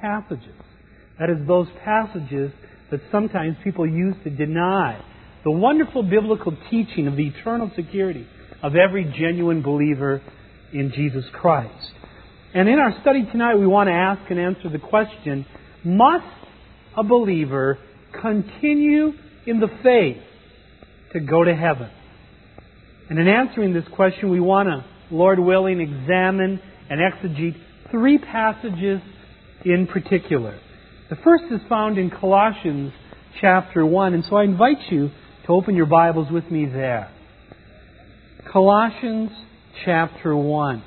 passages. That is, those passages that sometimes people use to deny the wonderful biblical teaching of the eternal security of every genuine believer in Jesus Christ. And in our study tonight, we want to ask and answer the question, must a believer continue in the faith to go to heaven? And in answering this question, we want to, Lord willing, examine and exegete three passages in particular. The first is found in Colossians chapter 1, and so I invite you to open your Bibles with me there. Colossians chapter 1.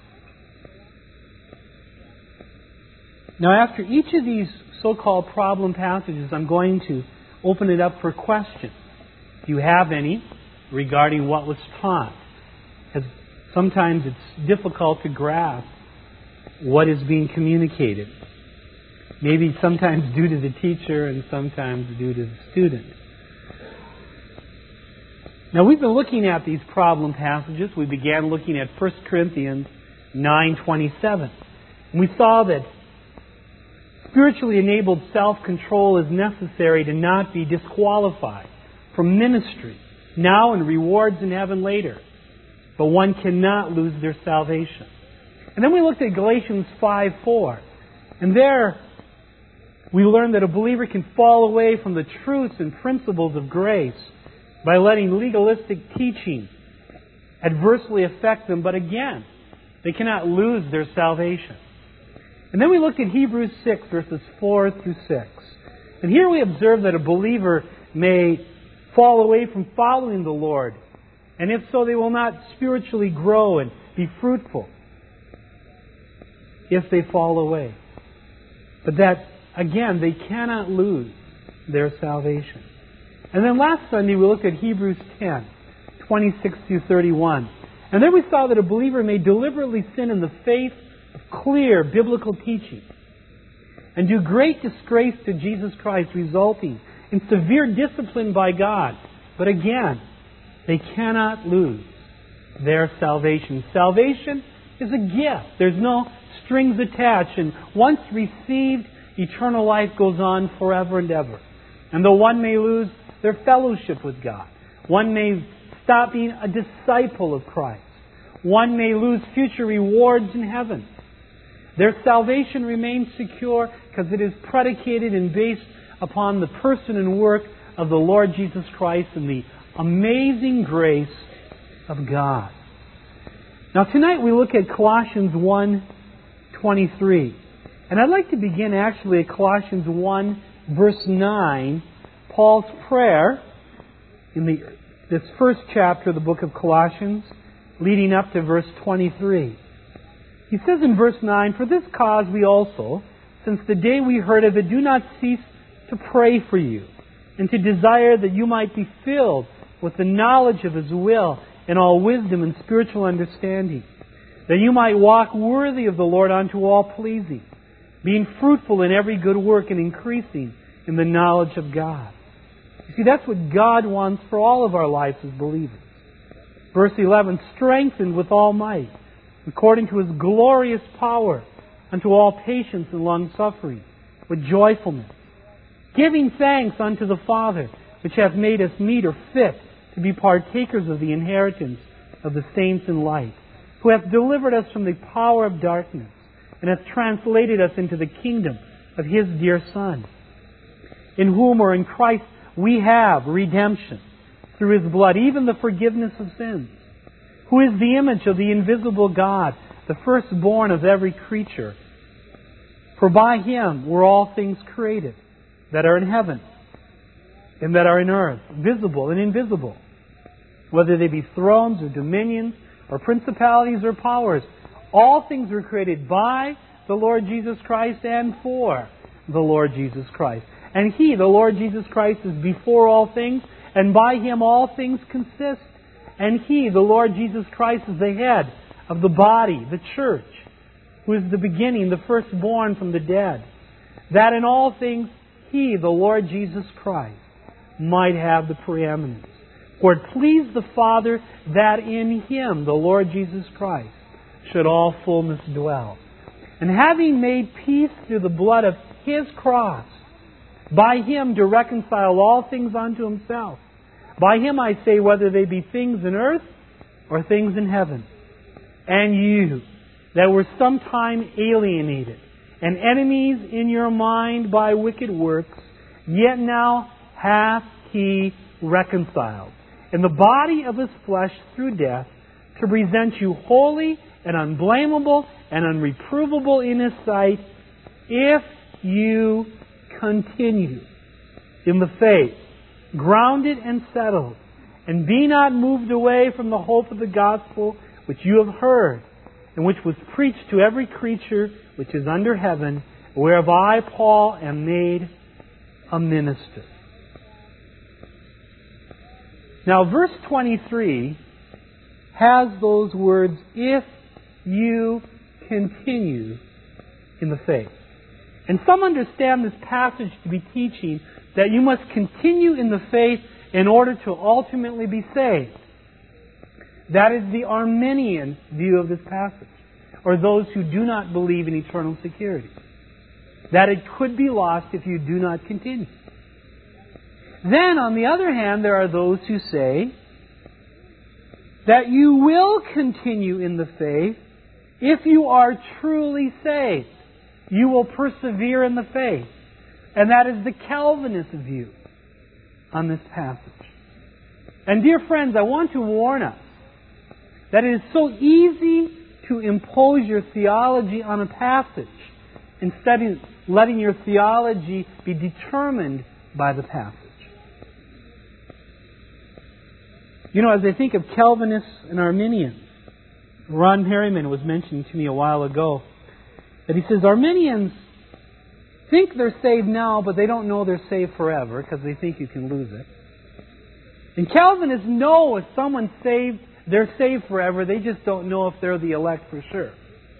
Now, after each of these so-called problem passages, I'm going to open it up for questions. If you have any regarding what was taught, because sometimes it's difficult to grasp what is being communicated. Maybe sometimes due to the teacher and sometimes due to the student. Now, we've been looking at these problem passages. We began looking at 1 Corinthians 9:27. And we saw that spiritually enabled self-control is necessary to not be disqualified from ministry now and rewards in heaven later. But one cannot lose their salvation. And then we looked at Galatians 5:4. And there we learned that a believer can fall away from the truths and principles of grace by letting legalistic teaching adversely affect them. But again, they cannot lose their salvation. And then we looked at Hebrews 6, verses 4 through 6. And here we observe that a believer may fall away from following the Lord. And if so, they will not spiritually grow and be fruitful if they fall away. But that, again, they cannot lose their salvation. And then last Sunday we looked at Hebrews 10, 26 through 31. And there we saw that a believer may deliberately sin in the face of clear biblical teaching and do great disgrace to Jesus Christ, resulting in severe discipline by God. But again, they cannot lose their salvation. Salvation is a gift. There's no strings attached. And once received, eternal life goes on forever and ever. And though one may lose their fellowship with God, one may stop being a disciple of Christ, one may lose future rewards in heaven, their salvation remains secure because it is predicated and based upon the person and work of the Lord Jesus Christ and the amazing grace of God. Now tonight we look at Colossians 1:23. And I'd like to begin actually at Colossians 1, verse 9, Paul's prayer in this first chapter of the book of Colossians, leading up to verse 23. He says in verse 9, "For this cause we also, since the day we heard of it, do not cease to pray for you, and to desire that you might be filled with the knowledge of His will and all wisdom and spiritual understanding, that you might walk worthy of the Lord unto all pleasing, being fruitful in every good work and increasing in the knowledge of God." You see, that's what God wants for all of our lives as believers. Verse 11, "Strengthened with all might, according to His glorious power, unto all patience and long-suffering, with joyfulness, giving thanks unto the Father, which hath made us meet or fit to be partakers of the inheritance of the saints in light, who hath delivered us from the power of darkness, and hath translated us into the kingdom of His dear Son, in whom or in Christ we have redemption through His blood, even the forgiveness of sins, who is the image of the invisible God, the firstborn of every creature. For by Him were all things created, that are in heaven and that are in earth, visible and invisible, whether they be thrones or dominions or principalities or powers. All things were created by the Lord Jesus Christ and for the Lord Jesus Christ. And He, the Lord Jesus Christ, is before all things, and by Him all things consist. And He, the Lord Jesus Christ, is the head of the body, the church, who is the beginning, the firstborn from the dead, that in all things He, the Lord Jesus Christ, might have the preeminence. For it pleased the Father that in Him, the Lord Jesus Christ, should all fullness dwell. And having made peace through the blood of His cross, by Him to reconcile all things unto Himself. By Him I say, whether they be things in earth or things in heaven. And you, that were sometime alienated, and enemies in your mind by wicked works, yet now hath He reconciled in the body of His flesh through death, to present you holy and unblameable and unreprovable in His sight, if you continue in the faith, grounded and settled, and be not moved away from the hope of the gospel which you have heard, and which was preached to every creature which is under heaven, whereof I, Paul, am made a minister. Now, verse 23 has those words, if you continue in the faith. And some understand this passage to be teaching that you must continue in the faith in order to ultimately be saved. That is the Arminian view of this passage, or those who do not believe in eternal security. That it could be lost if you do not continue. Then, on the other hand, there are those who say that you will continue in the faith if you are truly saved. You will persevere in the faith. And that is the Calvinist view on this passage. And dear friends, I want to warn us that it is so easy to impose your theology on a passage instead of letting your theology be determined by the passage. You know, as I think of Calvinists and Arminians, Ron Harriman was mentioning to me a while ago that he says Arminians think they're saved now, but they don't know they're saved forever because they think you can lose it. And Calvinists know if someone's saved, they're saved forever. They just don't know if they're the elect for sure.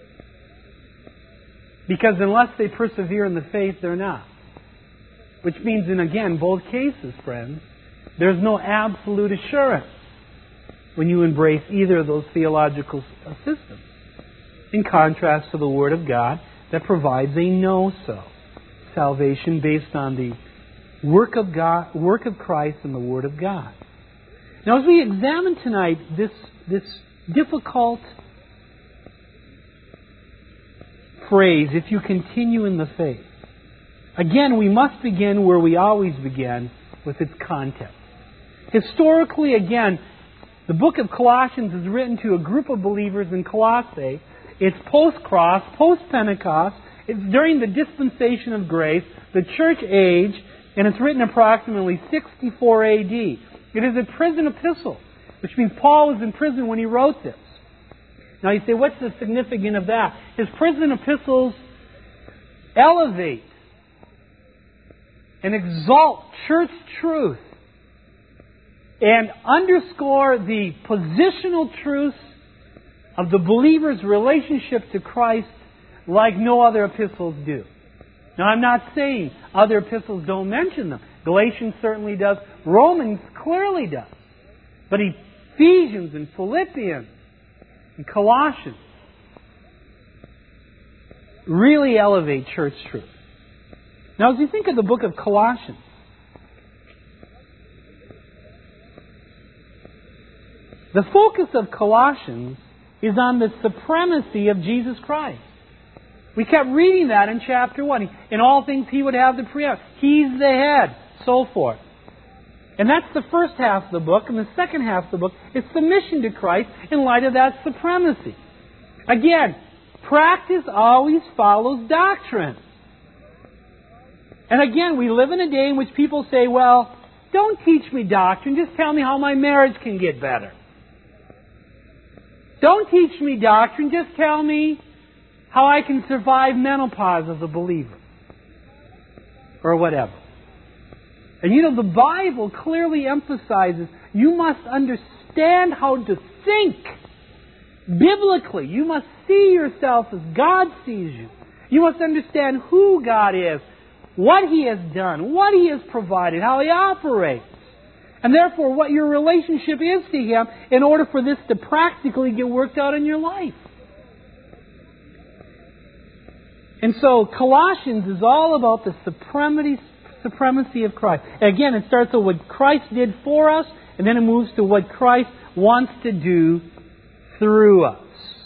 Because unless they persevere in the faith, they're not. Which means in, again, both cases, friends, there's no absolute assurance when you embrace either of those theological systems. In contrast to the Word of God that provides a know-so salvation based on the work of God, work of Christ and the Word of God. Now, as we examine tonight this difficult phrase, if you continue in the faith, again, we must begin where we always begin, with its context. Historically, again, the book of Colossians is written to a group of believers in Colossae. It's post-cross, post-Pentecost. It's during the dispensation of grace, the church age, and it's written approximately 64 AD. It is a prison epistle, which means Paul was in prison when he wrote this. Now you say, what's the significance of that? His prison epistles elevate and exalt church truth and underscore the positional truths of the believer's relationship to Christ like no other epistles do. Now, I'm not saying other epistles don't mention them. Galatians certainly does. Romans clearly does. But Ephesians and Philippians and Colossians really elevate church truth. Now, as you think of the book of Colossians, the focus of Colossians is on the supremacy of Jesus Christ. We kept reading that in chapter 1. In all things He would have the preeminence. He's the head, so forth. And that's the first half of the book. And the second half of the book is submission to Christ in light of that supremacy. Again, practice always follows doctrine. And again, we live in a day in which people say, well, don't teach me doctrine, just tell me how my marriage can get better. Don't teach me doctrine, just tell me how I can survive menopause as a believer. Or whatever. And you know, the Bible clearly emphasizes you must understand how to think biblically. You must see yourself as God sees you. You must understand who God is, what He has done, what He has provided, how He operates. And therefore, what your relationship is to Him in order for this to practically get worked out in your life. And so Colossians is all about the supremacy of Christ. Again, it starts with what Christ did for us, and then it moves to what Christ wants to do through us.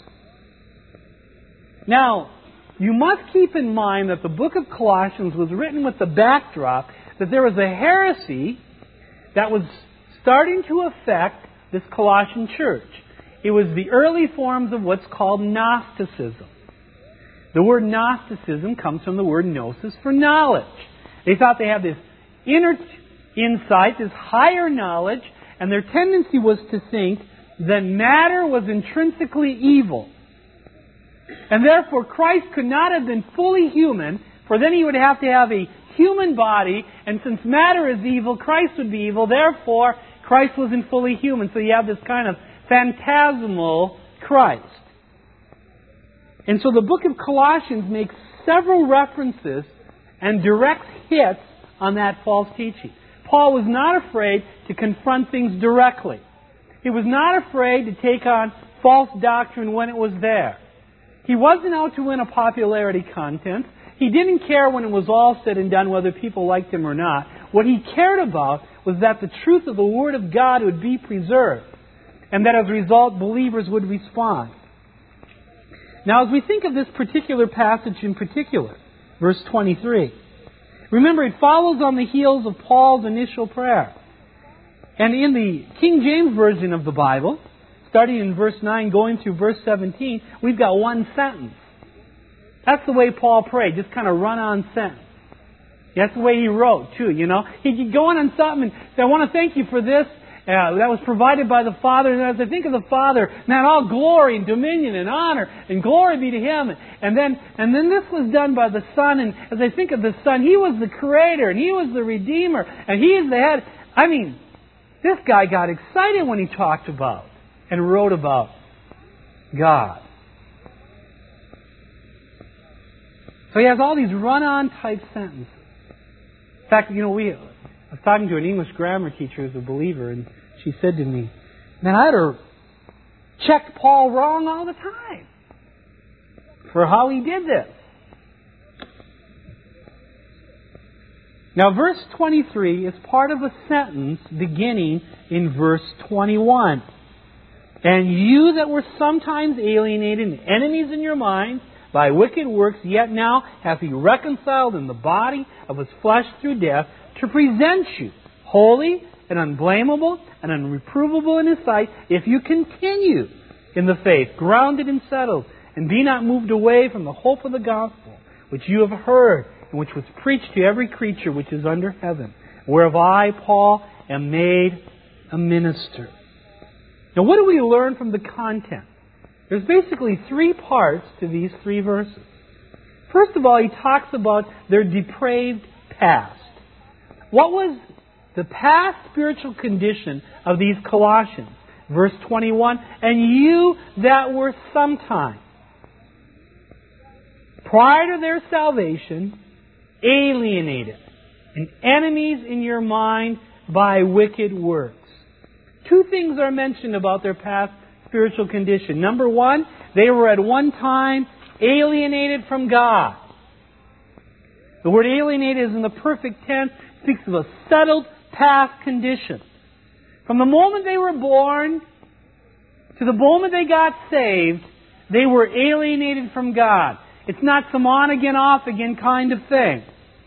Now, you must keep in mind that the book of Colossians was written with the backdrop that there was a heresy that was starting to affect this Colossian church. It was the early forms of what's called Gnosticism. The word Gnosticism comes from the word gnosis for knowledge. They thought they had this inner insight, this higher knowledge, and their tendency was to think that matter was intrinsically evil. And therefore Christ could not have been fully human, for then He would have to have a human body, and since matter is evil, Christ would be evil, therefore Christ wasn't fully human. So you have this kind of phantasmal Christ. And so the book of Colossians makes several references and direct hits on that false teaching. Paul was not afraid to confront things directly. He was not afraid to take on false doctrine when it was there. He wasn't out to win a popularity contest. He didn't care when it was all said and done whether people liked him or not. What he cared about was that the truth of the Word of God would be preserved, and that as a result, believers would respond. Now, as we think of this particular passage in particular, verse 23, remember it follows on the heels of Paul's initial prayer. And in the King James Version of the Bible, starting in verse 9, going through verse 17, we've got one sentence. That's the way Paul prayed, just kind of run-on sentence. That's the way he wrote, too, you know. He could go on something and say, I want to thank you for this. That was provided by the Father. And as I think of the Father, man, all glory and dominion and honor and glory be to Him. And then this was done by the Son. And as I think of the Son, He was the Creator and He was the Redeemer and He is the head. I mean, this guy got excited when he talked about and wrote about God. So he has all these run-on type sentences. In fact, you know, I was talking to an English grammar teacher who's a believer, and she said to me, man, I had to check Paul wrong all the time for how he did this. Now, verse 23 is part of a sentence beginning in verse 21. And you that were sometimes alienated and enemies in your minds by wicked works, yet now hath He reconciled in the body of His flesh through death, to present you holy and unblameable and unreprovable in His sight, if you continue in the faith, grounded and settled, and be not moved away from the hope of the gospel, which you have heard, and which was preached to every creature which is under heaven, whereof I, Paul, am made a minister. Now, what do we learn from the content? There's basically three parts to these three verses. First of all, he talks about their depraved past. What was the past spiritual condition of these Colossians? Verse 21, and you that were sometime, prior to their salvation, alienated and enemies in your mind by wicked works. Two things are mentioned about their past spiritual condition. Number one, they were at one time alienated from God. The word alienated is in the perfect tense, speaks of a settled past condition. From the moment they were born to the moment they got saved, they were alienated from God. It's not some on-again, off-again kind of thing.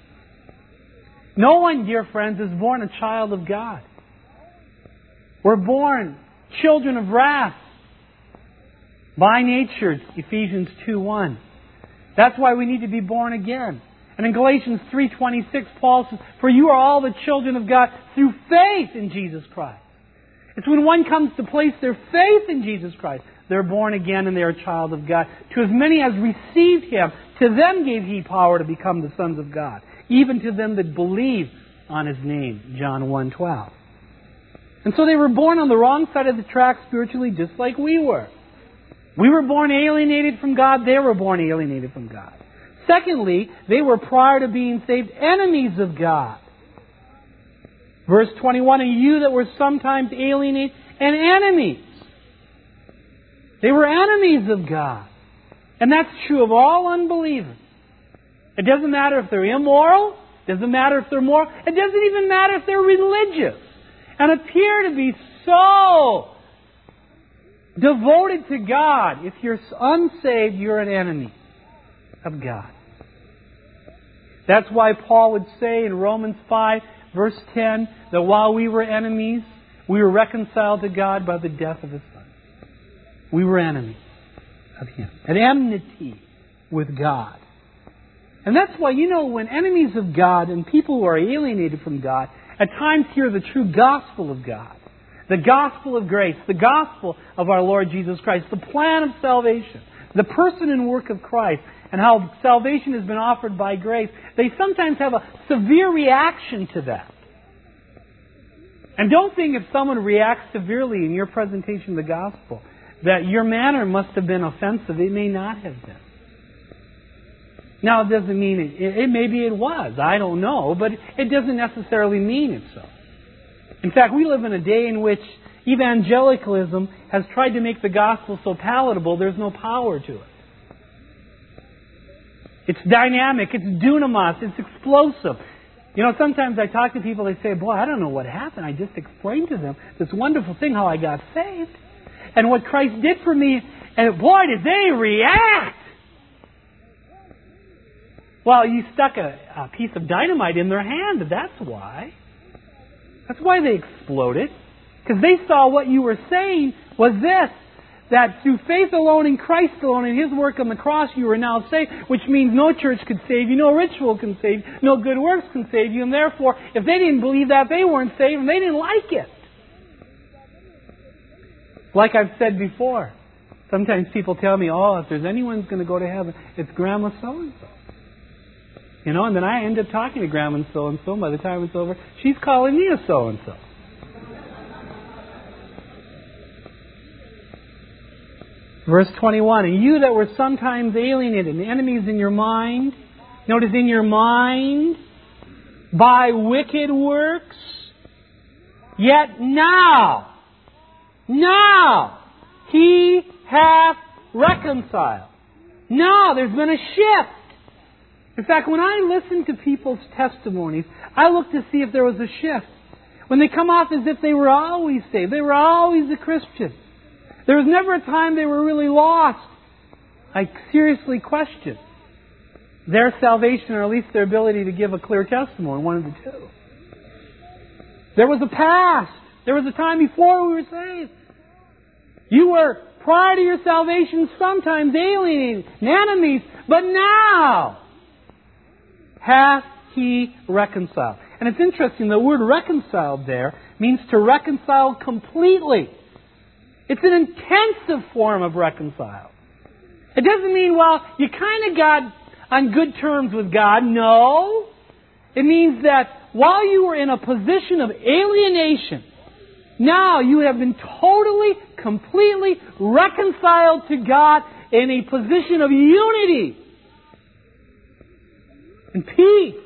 No one, dear friends, is born a child of God. We're born children of wrath by nature, Ephesians 2:1. That's why we need to be born again. And in Galatians 3:26, Paul says, for you are all the children of God through faith in Jesus Christ. It's when one comes to place their faith in Jesus Christ, they're born again and they're a child of God. To as many as received Him, to them gave He power to become the sons of God, even to them that believe on His name, John 1:12. And so they were born on the wrong side of the track spiritually, just like we were. We were born alienated from God. They were born alienated from God. Secondly, they were, prior to being saved, enemies of God. Verse 21, and you that were sometimes alienated and enemies. They were enemies of God. And that's true of all unbelievers. It doesn't matter if they're immoral. It doesn't matter if they're moral. It doesn't even matter if they're religious and appear to be so devoted to God. If you're unsaved, you're an enemy of God. That's why Paul would say in Romans 5, verse 10, that while we were enemies, we were reconciled to God by the death of His Son. We were enemies of Him. At enmity with God. And that's why, when enemies of God and people who are alienated from God at times hear the true gospel of God, the gospel of grace, the gospel of our Lord Jesus Christ, the plan of salvation, the person and work of Christ, and how salvation has been offered by grace, they sometimes have a severe reaction to that. And don't think if someone reacts severely in your presentation of the gospel that your manner must have been offensive. It may not have been. Now, it doesn't mean it maybe it was. I don't know. But it doesn't necessarily mean it's so. In fact, we live in a day in which evangelicalism has tried to make the gospel so palatable there's no power to it. It's dynamic. It's dunamis. It's explosive. Sometimes I talk to people, they say, boy, I don't know what happened. I just explained to them this wonderful thing, how I got saved. And what Christ did for me. And boy, did they react! Well, you stuck a piece of dynamite in their hand. That's why. That's why they exploded. Because they saw what you were saying was this. That through faith alone in Christ alone and His work on the cross you are now saved, which means no church could save you, no ritual can save you, no good works can save you, and therefore, if they didn't believe that, they weren't saved and they didn't like it. Like I've said before, sometimes people tell me, if there's anyone who's going to go to heaven, it's Grandma so-and-so. And then I end up talking to Grandma so-and-so, and by the time it's over, she's calling me a so-and-so. Verse 21, and you that were sometimes alienated and enemies in your mind, notice in your mind, by wicked works, yet now, He hath reconciled. Now there's been a shift. In fact, when I listen to people's testimonies, I look to see if there was a shift. When they come off as if they were always saved, they were always a Christian. There was never a time they were really lost. I seriously question their salvation, or at least their ability to give a clear testimony, one of the two. There was a past. There was a time before we were saved. You were, prior to your salvation, sometimes alienated and enemies, but now hath He reconciled. And it's interesting, the word reconciled there means to reconcile completely. It's an intensive form of reconcile. It doesn't mean, you kind of got on good terms with God. No. It means that while you were in a position of alienation, now you have been totally, completely reconciled to God in a position of unity and peace.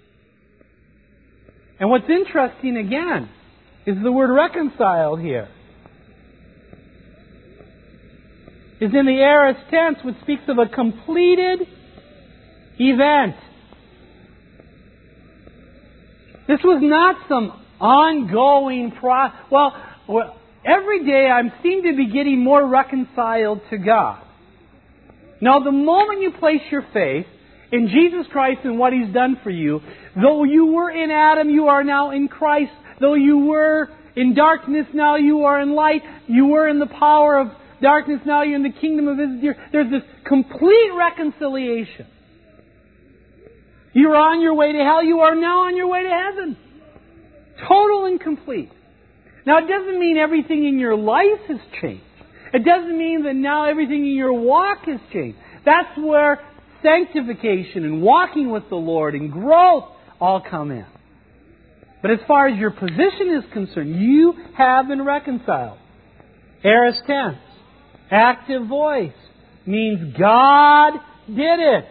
And what's interesting again is the word reconciled here. Is in the aorist tense, which speaks of a completed event. This was not some ongoing process. Well, every day I seem to be getting more reconciled to God. Now, the moment you place your faith in Jesus Christ and what He's done for you, though you were in Adam, you are now in Christ. Though you were in darkness, now you are in light. You were in the power of darkness, now you're in the kingdom of His dear. There's this complete reconciliation. You're on your way to hell. You are now on your way to heaven. Total and complete. Now, it doesn't mean everything in your life has changed. It doesn't mean that now everything in your walk has changed. That's where sanctification and walking with the Lord and growth all come in. But as far as your position is concerned, you have been reconciled. Aorist tense. Active voice means God did it.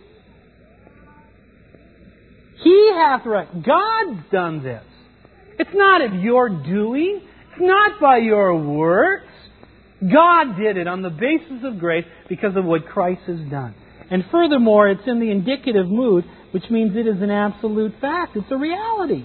He hath God's done this. It's not of your doing. It's not by your works. God did it on the basis of grace because of what Christ has done. And furthermore, it's in the indicative mood, which means it is an absolute fact. It's a reality.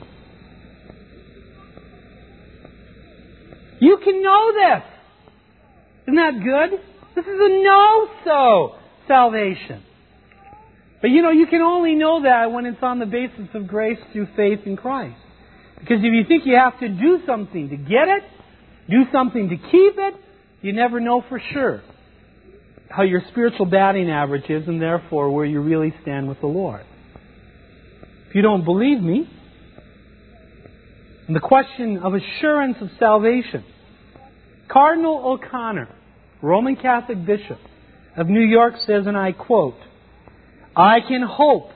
You can know this. Isn't that good? This is a know-so salvation. But you can only know that when it's on the basis of grace through faith in Christ. Because if you think you have to do something to get it, do something to keep it, you never know for sure how your spiritual batting average is and therefore where you really stand with the Lord. If you don't believe me, the question of assurance of salvation, Cardinal O'Connor, Roman Catholic Bishop of New York, says, and I quote, "I can hope,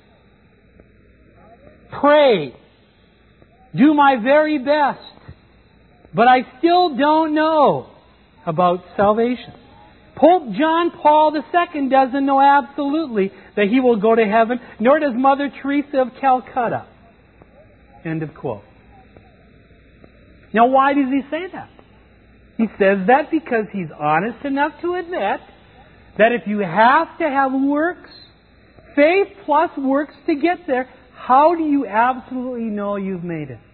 pray, do my very best, but I still don't know about salvation. Pope John Paul II doesn't know absolutely that he will go to heaven, nor does Mother Teresa of Calcutta." End of quote. Now, why does he say that? He says that because he's honest enough to admit that if you have to have works, faith plus works to get there, how do you absolutely know you've made it?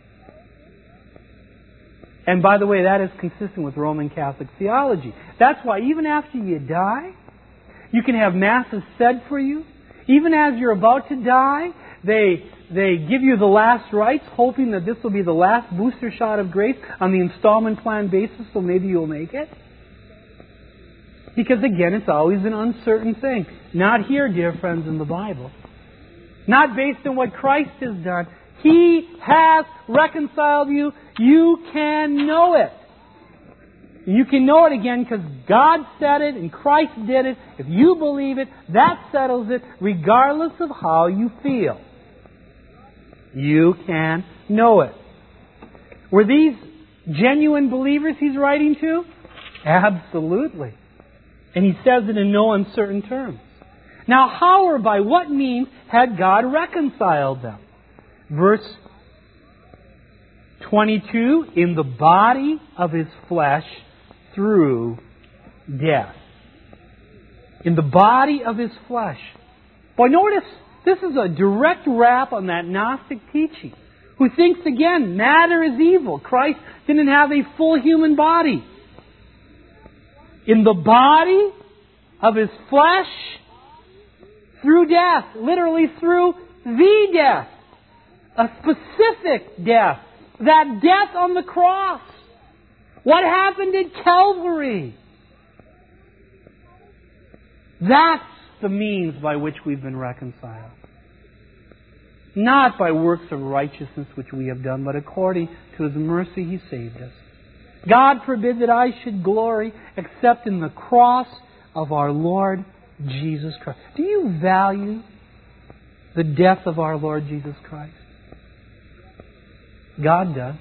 And by the way, that is consistent with Roman Catholic theology. That's why even after you die, you can have masses said for you. Even as you're about to die, they give you the last rites, hoping that this will be the last booster shot of grace on the installment plan basis, so maybe you'll make it. Because again, it's always an uncertain thing. Not here, dear friends, in the Bible. Not based on what Christ has done. He has reconciled you. You can know it. You can know it again because God said it and Christ did it. If you believe it, that settles it regardless of how you feel. You can know it. Were these genuine believers he's writing to? Absolutely. And he says it in no uncertain terms. Now, how or by what means had God reconciled them? Verse 22, in the body of His flesh through death. In the body of His flesh. Boy, notice, this is a direct rap on that Gnostic teaching, who thinks, again, matter is evil. Christ didn't have a full human body. In the body of His flesh through death. Literally through the death. A specific death. That death on the cross. What happened at Calvary? That's the means by which we've been reconciled. Not by works of righteousness which we have done, but according to His mercy He saved us. God forbid that I should glory except in the cross of our Lord Jesus Christ. Do you value the death of our Lord Jesus Christ? God does.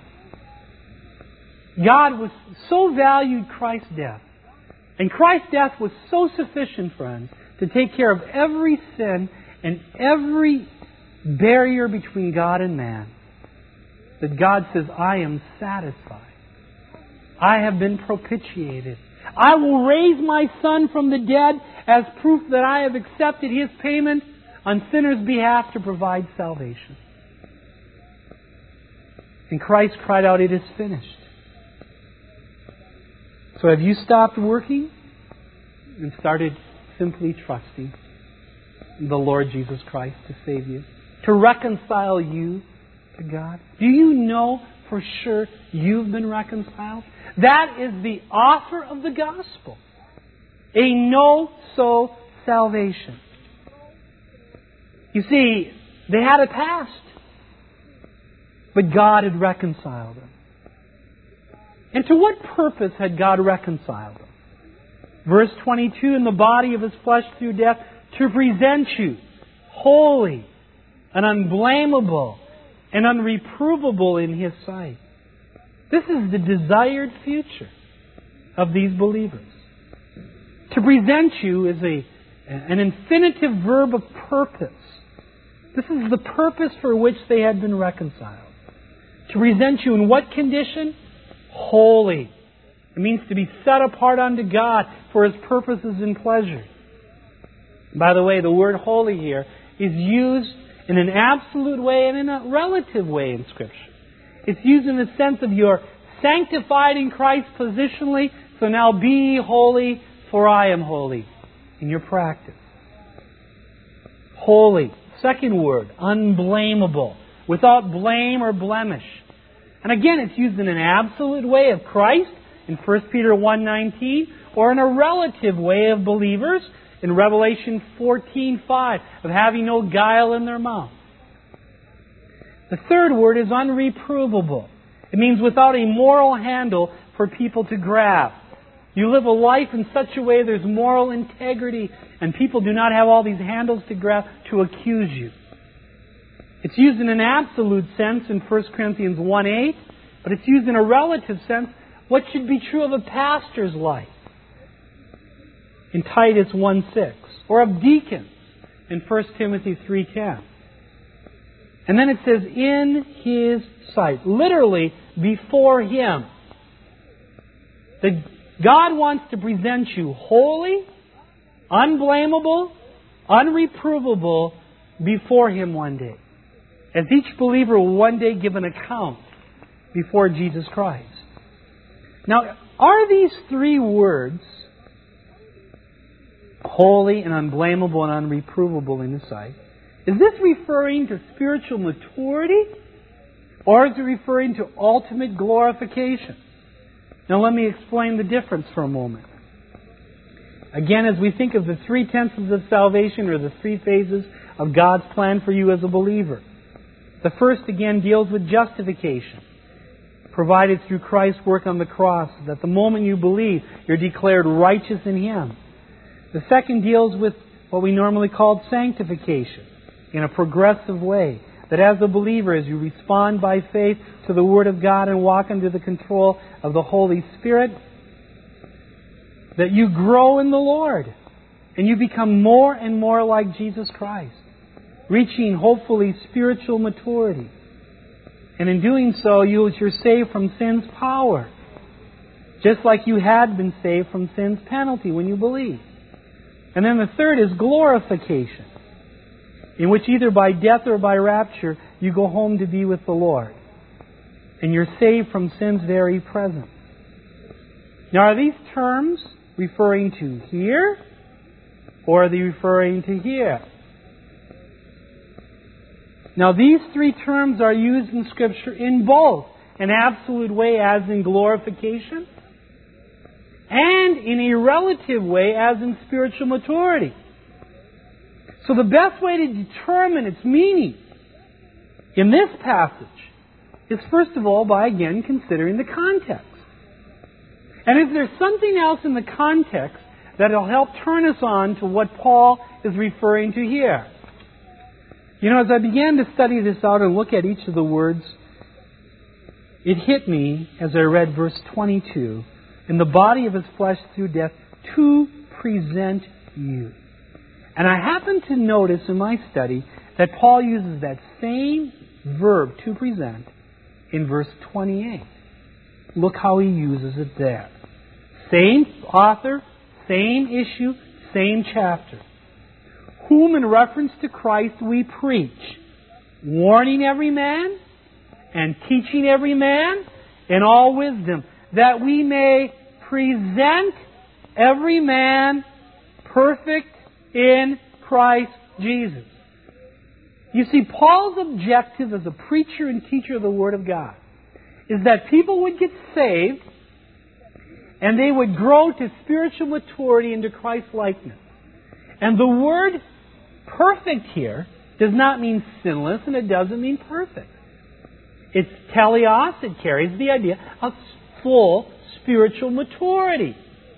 God was so valued Christ's death. And Christ's death was so sufficient, friends, to take care of every sin and every barrier between God and man, that God says, I am satisfied. I have been propitiated. I will raise my Son from the dead as proof that I have accepted His payment on sinners' behalf to provide salvation. And Christ cried out, it is finished. So have you stopped working and started simply trusting the Lord Jesus Christ to save you, to reconcile you to God? Do you know for sure you've been reconciled? That is the offer of the gospel. A know-so salvation. You see, they had a past, but God had reconciled them. And to what purpose had God reconciled them? Verse 22, in the body of His flesh through death, to present you holy and unblameable and unreprovable in His sight. This is the desired future of these believers. To present you is an infinitive verb of purpose. This is the purpose for which they had been reconciled. To present you in what condition? Holy. It means to be set apart unto God for His purposes and pleasure. By the way, the word holy here is used in an absolute way and in a relative way in Scripture. It's used in the sense of you're sanctified in Christ positionally, so now be ye holy, for I am holy, in your practice. Holy. Second word, unblameable, without blame or blemish. And again, it's used in an absolute way of Christ in 1 Peter 1:19, or in a relative way of believers in Revelation 14:5, of having no guile in their mouth. The third word is unreprovable. It means without a moral handle for people to grab. You live a life in such a way there's moral integrity, and people do not have all these handles to grab to accuse you. It's used in an absolute sense in 1 Corinthians 1:8, but it's used in a relative sense, what should be true of a pastor's life, in Titus 1:6, or of deacons in 1 Timothy 3:10. And then it says, in His sight. Literally, before Him. That God wants to present you holy, unblameable, unreprovable before Him one day. As each believer will one day give an account before Jesus Christ. Now, are these three words, holy and unblameable and unreprovable in His sight, is this referring to spiritual maturity, or is it referring to ultimate glorification? Now let me explain the difference for a moment. Again, as we think of the three tenses of salvation, or the three phases of God's plan for you as a believer. The first, again, deals with justification, provided through Christ's work on the cross, that the moment you believe, you're declared righteous in Him. The second deals with what we normally call sanctification, in a progressive way. That as a believer, as you respond by faith to the Word of God and walk under the control of the Holy Spirit, that you grow in the Lord and you become more and more like Jesus Christ, reaching, hopefully, spiritual maturity. And in doing so, you're saved from sin's power, just like you had been saved from sin's penalty when you believed. And then the third is glorification, in which either by death or by rapture, you go home to be with the Lord. And you're saved from sin's very presence. Now, are these terms referring to here, or are they referring to here? Now, these three terms are used in Scripture in both an absolute way, as in glorification, and in a relative way, as in spiritual maturity. So the best way to determine its meaning in this passage is, first of all, by again considering the context. And if there's something else in the context that will help turn us on to what Paul is referring to here. You know, as I began to study this out and look at each of the words, it hit me as I read verse 22, in the body of His flesh through death, to present you. And I happened to notice in my study that Paul uses that same verb, to present, in verse 28. Look how he uses it there. Same author, same issue, same chapter. Whom in reference to Christ we preach, warning every man and teaching every man in all wisdom, that we may present every man perfect in Christ Jesus. You see, Paul's objective as a preacher and teacher of the Word of God is that people would get saved and they would grow to spiritual maturity into Christ's likeness. And the word perfect here does not mean sinless, and it doesn't mean perfect. It's teleos. It carries the idea of full spiritual maturity.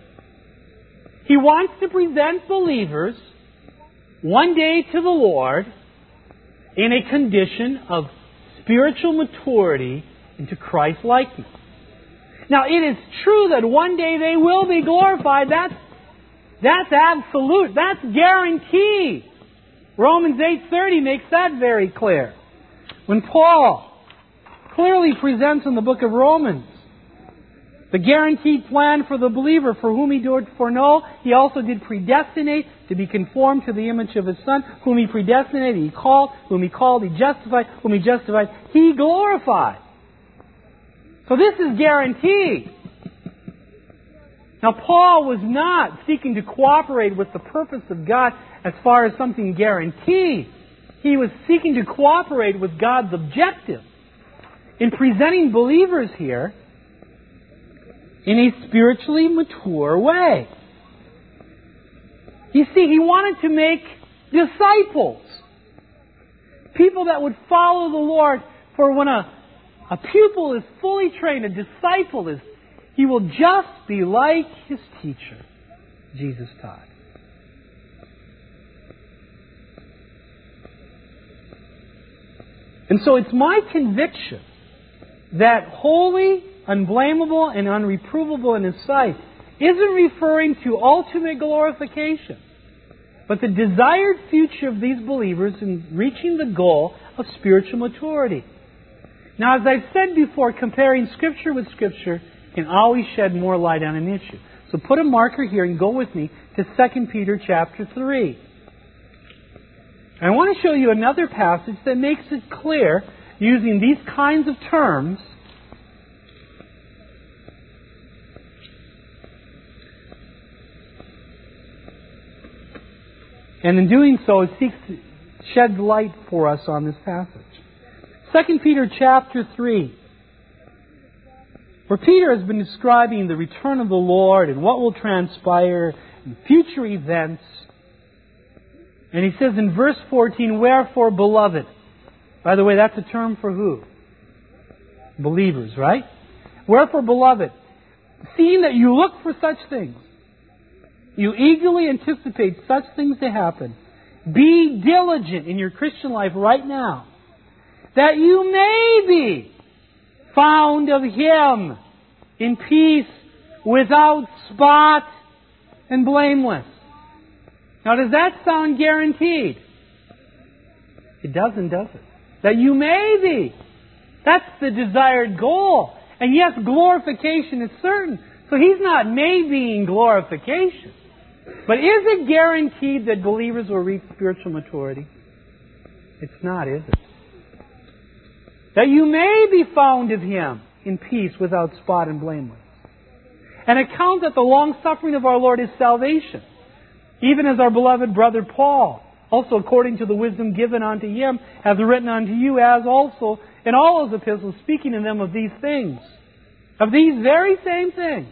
He wants to present believers one day to the Lord in a condition of spiritual maturity into Christ's likeness. Now, it is true that one day they will be glorified. That's absolute. That's guaranteed. Romans 8:30 makes that very clear. When Paul clearly presents in the book of Romans The guaranteed plan for the believer, for whom He did foreknow, He also did predestinate to be conformed to the image of His Son. Whom He predestinated, He called. Whom He called, He justified. Whom He justified, He glorified. So this is guaranteed. Now, Paul was not seeking to cooperate with the purpose of God as far as something guaranteed. He was seeking to cooperate with God's objective in presenting believers here in a spiritually mature way. You see, he wanted to make disciples. People that would follow the Lord. For when a pupil is fully trained, a disciple is, he will just be like his teacher, Jesus taught. And so it's my conviction that holy, unblameable, and unreprovable in His sight isn't referring to ultimate glorification, but the desired future of these believers in reaching the goal of spiritual maturity. Now, as I've said before, comparing Scripture with Scripture can always shed more light on an issue. So put a marker here and go with me to 2 Peter chapter 3. I want to show you another passage that makes it clear, using these kinds of terms, and in doing so, it seeks to shed light for us on this passage. 2 Peter chapter 3, where Peter has been describing the return of the Lord and what will transpire in future events. And he says in verse 14, "Wherefore, beloved." By the way, that's a term for who? Believers, right? "Wherefore, beloved, seeing that you look for such things, you eagerly anticipate such things to happen, be diligent in your Christian life right now, that you may be found of Him in peace, without spot, and blameless." Now, does that sound guaranteed? It doesn't, does it? That you may be. That's the desired goal. And yes, glorification is certain. So He's not maybeing glorification. But is it guaranteed that believers will reach spiritual maturity? It's not, is it? That you may be found of Him in peace, without spot, and blameless. And account that the long-suffering of our Lord is salvation, even as our beloved brother Paul, also according to the wisdom given unto him, hath written unto you, as also in all his epistles, speaking in them of these things, of these very same things,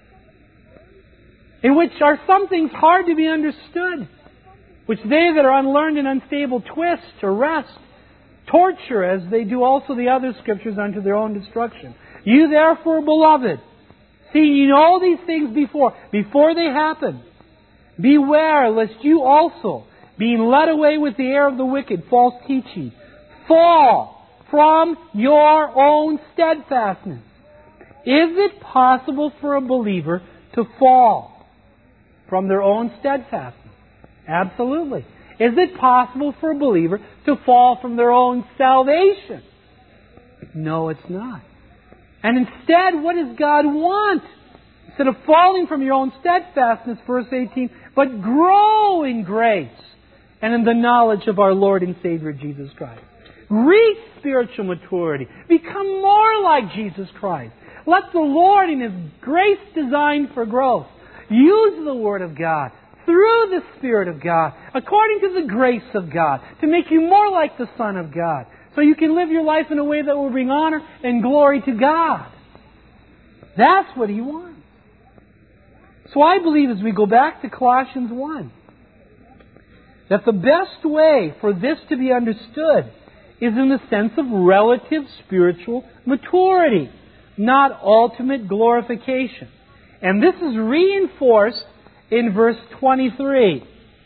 in which are some things hard to be understood, which they that are unlearned and unstable twist or wrest, torture, as they do also the other Scriptures, unto their own destruction. You therefore, beloved, seeing you know these things before they happen, beware lest you also, being led away with the error of the wicked, false teaching, fall from your own steadfastness. Is it possible for a believer to fall from their own steadfastness? Absolutely. Is it possible for a believer to fall from their own salvation? No, it's not. And instead, what does God want? Instead of falling from your own steadfastness, verse 18, but grow in grace and in the knowledge of our Lord and Savior Jesus Christ. Reach spiritual maturity. Become more like Jesus Christ. Let the Lord, in His grace designed for growth, use the Word of God through the Spirit of God, according to the grace of God, to make you more like the Son of God, so you can live your life in a way that will bring honor and glory to God. That's what He wants. So I believe, as we go back to Colossians 1, that the best way for this to be understood is in the sense of relative spiritual maturity, not ultimate glorification. And this is reinforced in verse 23.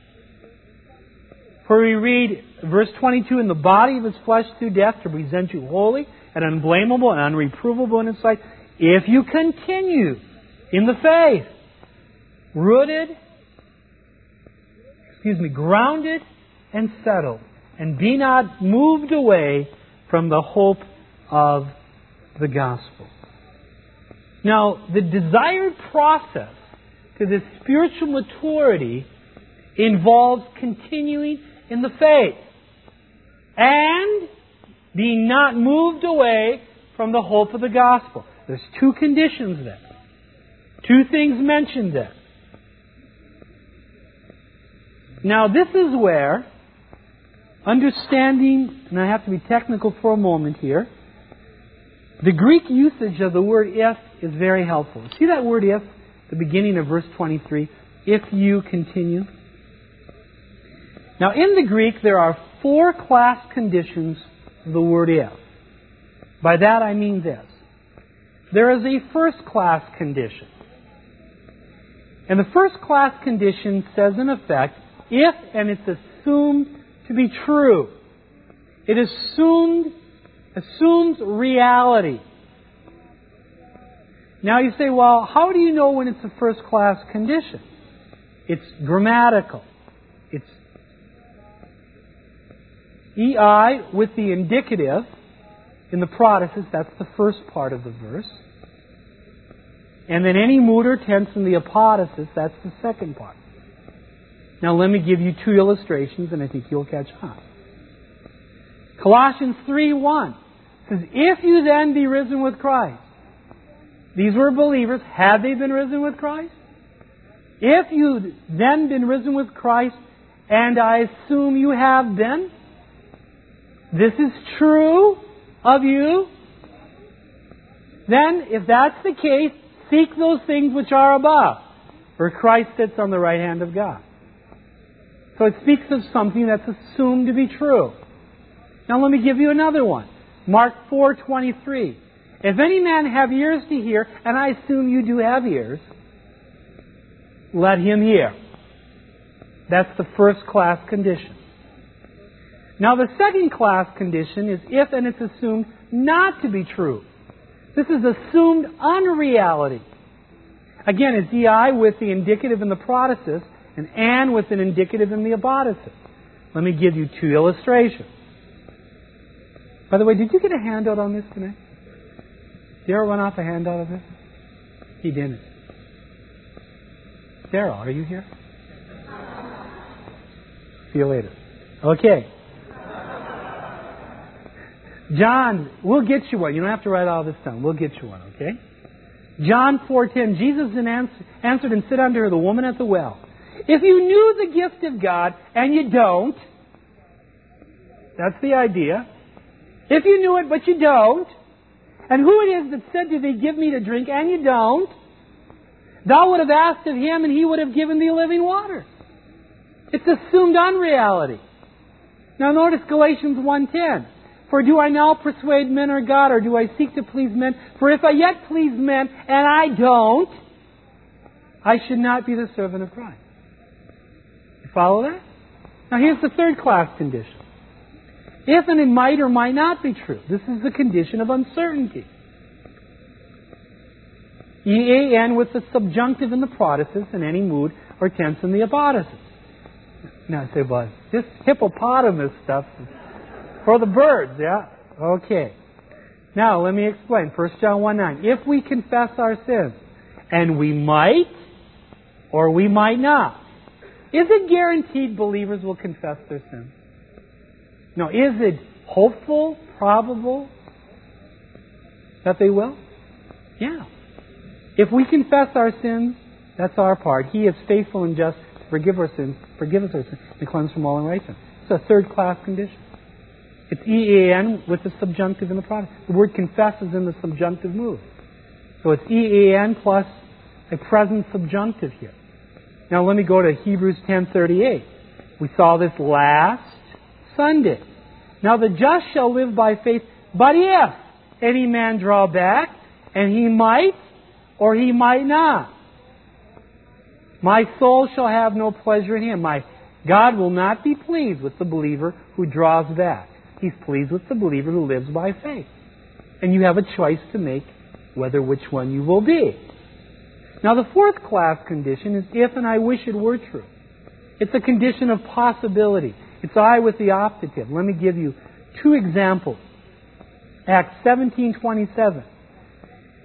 For we read, verse 22, "In the body of His flesh through death, to present you holy and unblameable and unreprovable in His sight, if you continue in the faith, grounded and settled, and be not moved away from the hope of the gospel." Now, the desired process to this spiritual maturity involves continuing in the faith and being not moved away from the hope of the gospel. There's two conditions there. Two things mentioned there. Now, this is where understanding, and I have to be technical for a moment here, the Greek usage of the word if is very helpful. See that word if, the beginning of verse 23, if you continue? Now, in the Greek, there are 4 class conditions of the word if. By that I mean this. There is a first class condition. And the first class condition says, in effect, if, and it's assumed to be true. It assumes reality. Now you say, well, how do you know when it's a first class condition? It's grammatical. It's EI with the indicative in the protasis, that's the first part of the verse. And then any mood or tense in the apodosis, that's the second part. Now let me give you 2 illustrations and I think you'll catch on. Colossians 3:1 says, if you then be risen with Christ. These were believers. Have they been risen with Christ? If you then been risen with Christ, and I assume you have been, this is true of you, then if that's the case, seek those things which are above, where Christ sits on the right hand of God. So it speaks of something that's assumed to be true. Now let me give you another one. Mark 4:23. If any man have ears to hear, and I assume you do have ears, let him hear. That's the first class condition. Now the second class condition is if and it's assumed not to be true. This is assumed unreality. Again, it's EI with the indicative in the protasis and with an indicative in the apodosis. Let me give you 2 illustrations. By the way, did you get a handout on this tonight? Did you ever run off a handout of this? He didn't. Daryl, are you here? See you later. Okay. John, we'll get you one. You don't have to write all this down. We'll get you one, okay? John 4:10. Jesus answered and said unto her, the woman at the well, if you knew the gift of God and you don't, that's the idea. If you knew it but you don't, and who it is that said to thee, give me to drink, and you don't, thou would have asked of him and he would have given thee living water. It's assumed unreality. Now notice Galatians 1:10. For do I now persuade men or God, or do I seek to please men? For if I yet please men, and I don't, I should not be the servant of Christ. You follow that? Now here's the third class condition. If and it might or might not be true. This is the condition of uncertainty. EAN with the subjunctive in the protasis and any mood or tense in the apodosis. Now I say, well, this hippopotamus stuff is for the birds, yeah? Okay. Now let me explain. 1 John 1:9. If we confess our sins, and we might or we might not, is it guaranteed believers will confess their sins? No. Is it hopeful, probable that they will? Yeah. If we confess our sins, that's our part. He is faithful and just to forgive us our sins, and cleanse from all unrighteousness. It's a third class condition. It's EAN with the subjunctive in the protasis. The word confess is in the subjunctive mood. So it's EAN plus a present subjunctive here. Now let me go to Hebrews 10:38. We saw this last Sunday. Now the just shall live by faith, but if any man draw back, and he might or he might not, my soul shall have no pleasure in him. My God will not be pleased with the believer who draws back. He's pleased with the believer who lives by faith. And you have a choice to make whether which one you will be. Now the fourth class condition is if and I wish it were true. It's a condition of possibility. It's I with the optative. Let me give you 2 examples. Acts 17:27.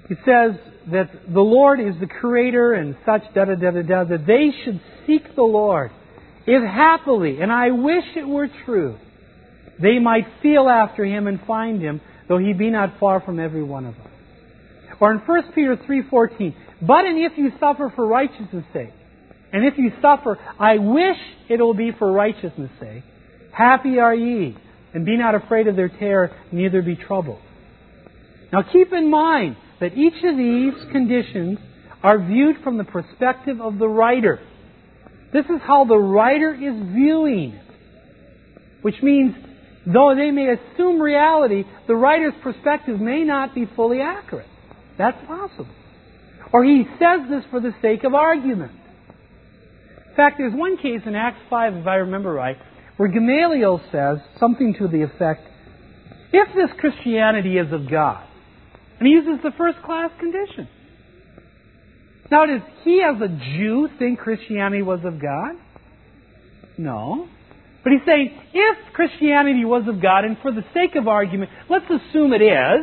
He says that the Lord is the Creator and such, da-da-da-da-da, that they should seek the Lord, if happily, and I wish it were true, they might feel after Him and find Him, though He be not far from every one of us. Or in 1 Peter 3:14, but and if you suffer for righteousness' sake, and if you suffer, I wish it will be for righteousness' sake, happy are ye, and be not afraid of their terror, neither be troubled. Now keep in mind that each of these conditions are viewed from the perspective of the writer. This is how the writer is viewing it. Which means, though they may assume reality, the writer's perspective may not be fully accurate. That's possible. Or he says this for the sake of argument. In fact, there's one case in Acts 5, if I remember right, where Gamaliel says something to the effect, if this Christianity is of God, and he uses the first-class condition. Now, does he as a Jew think Christianity was of God? No. But he's saying, if Christianity was of God, and for the sake of argument, let's assume it is,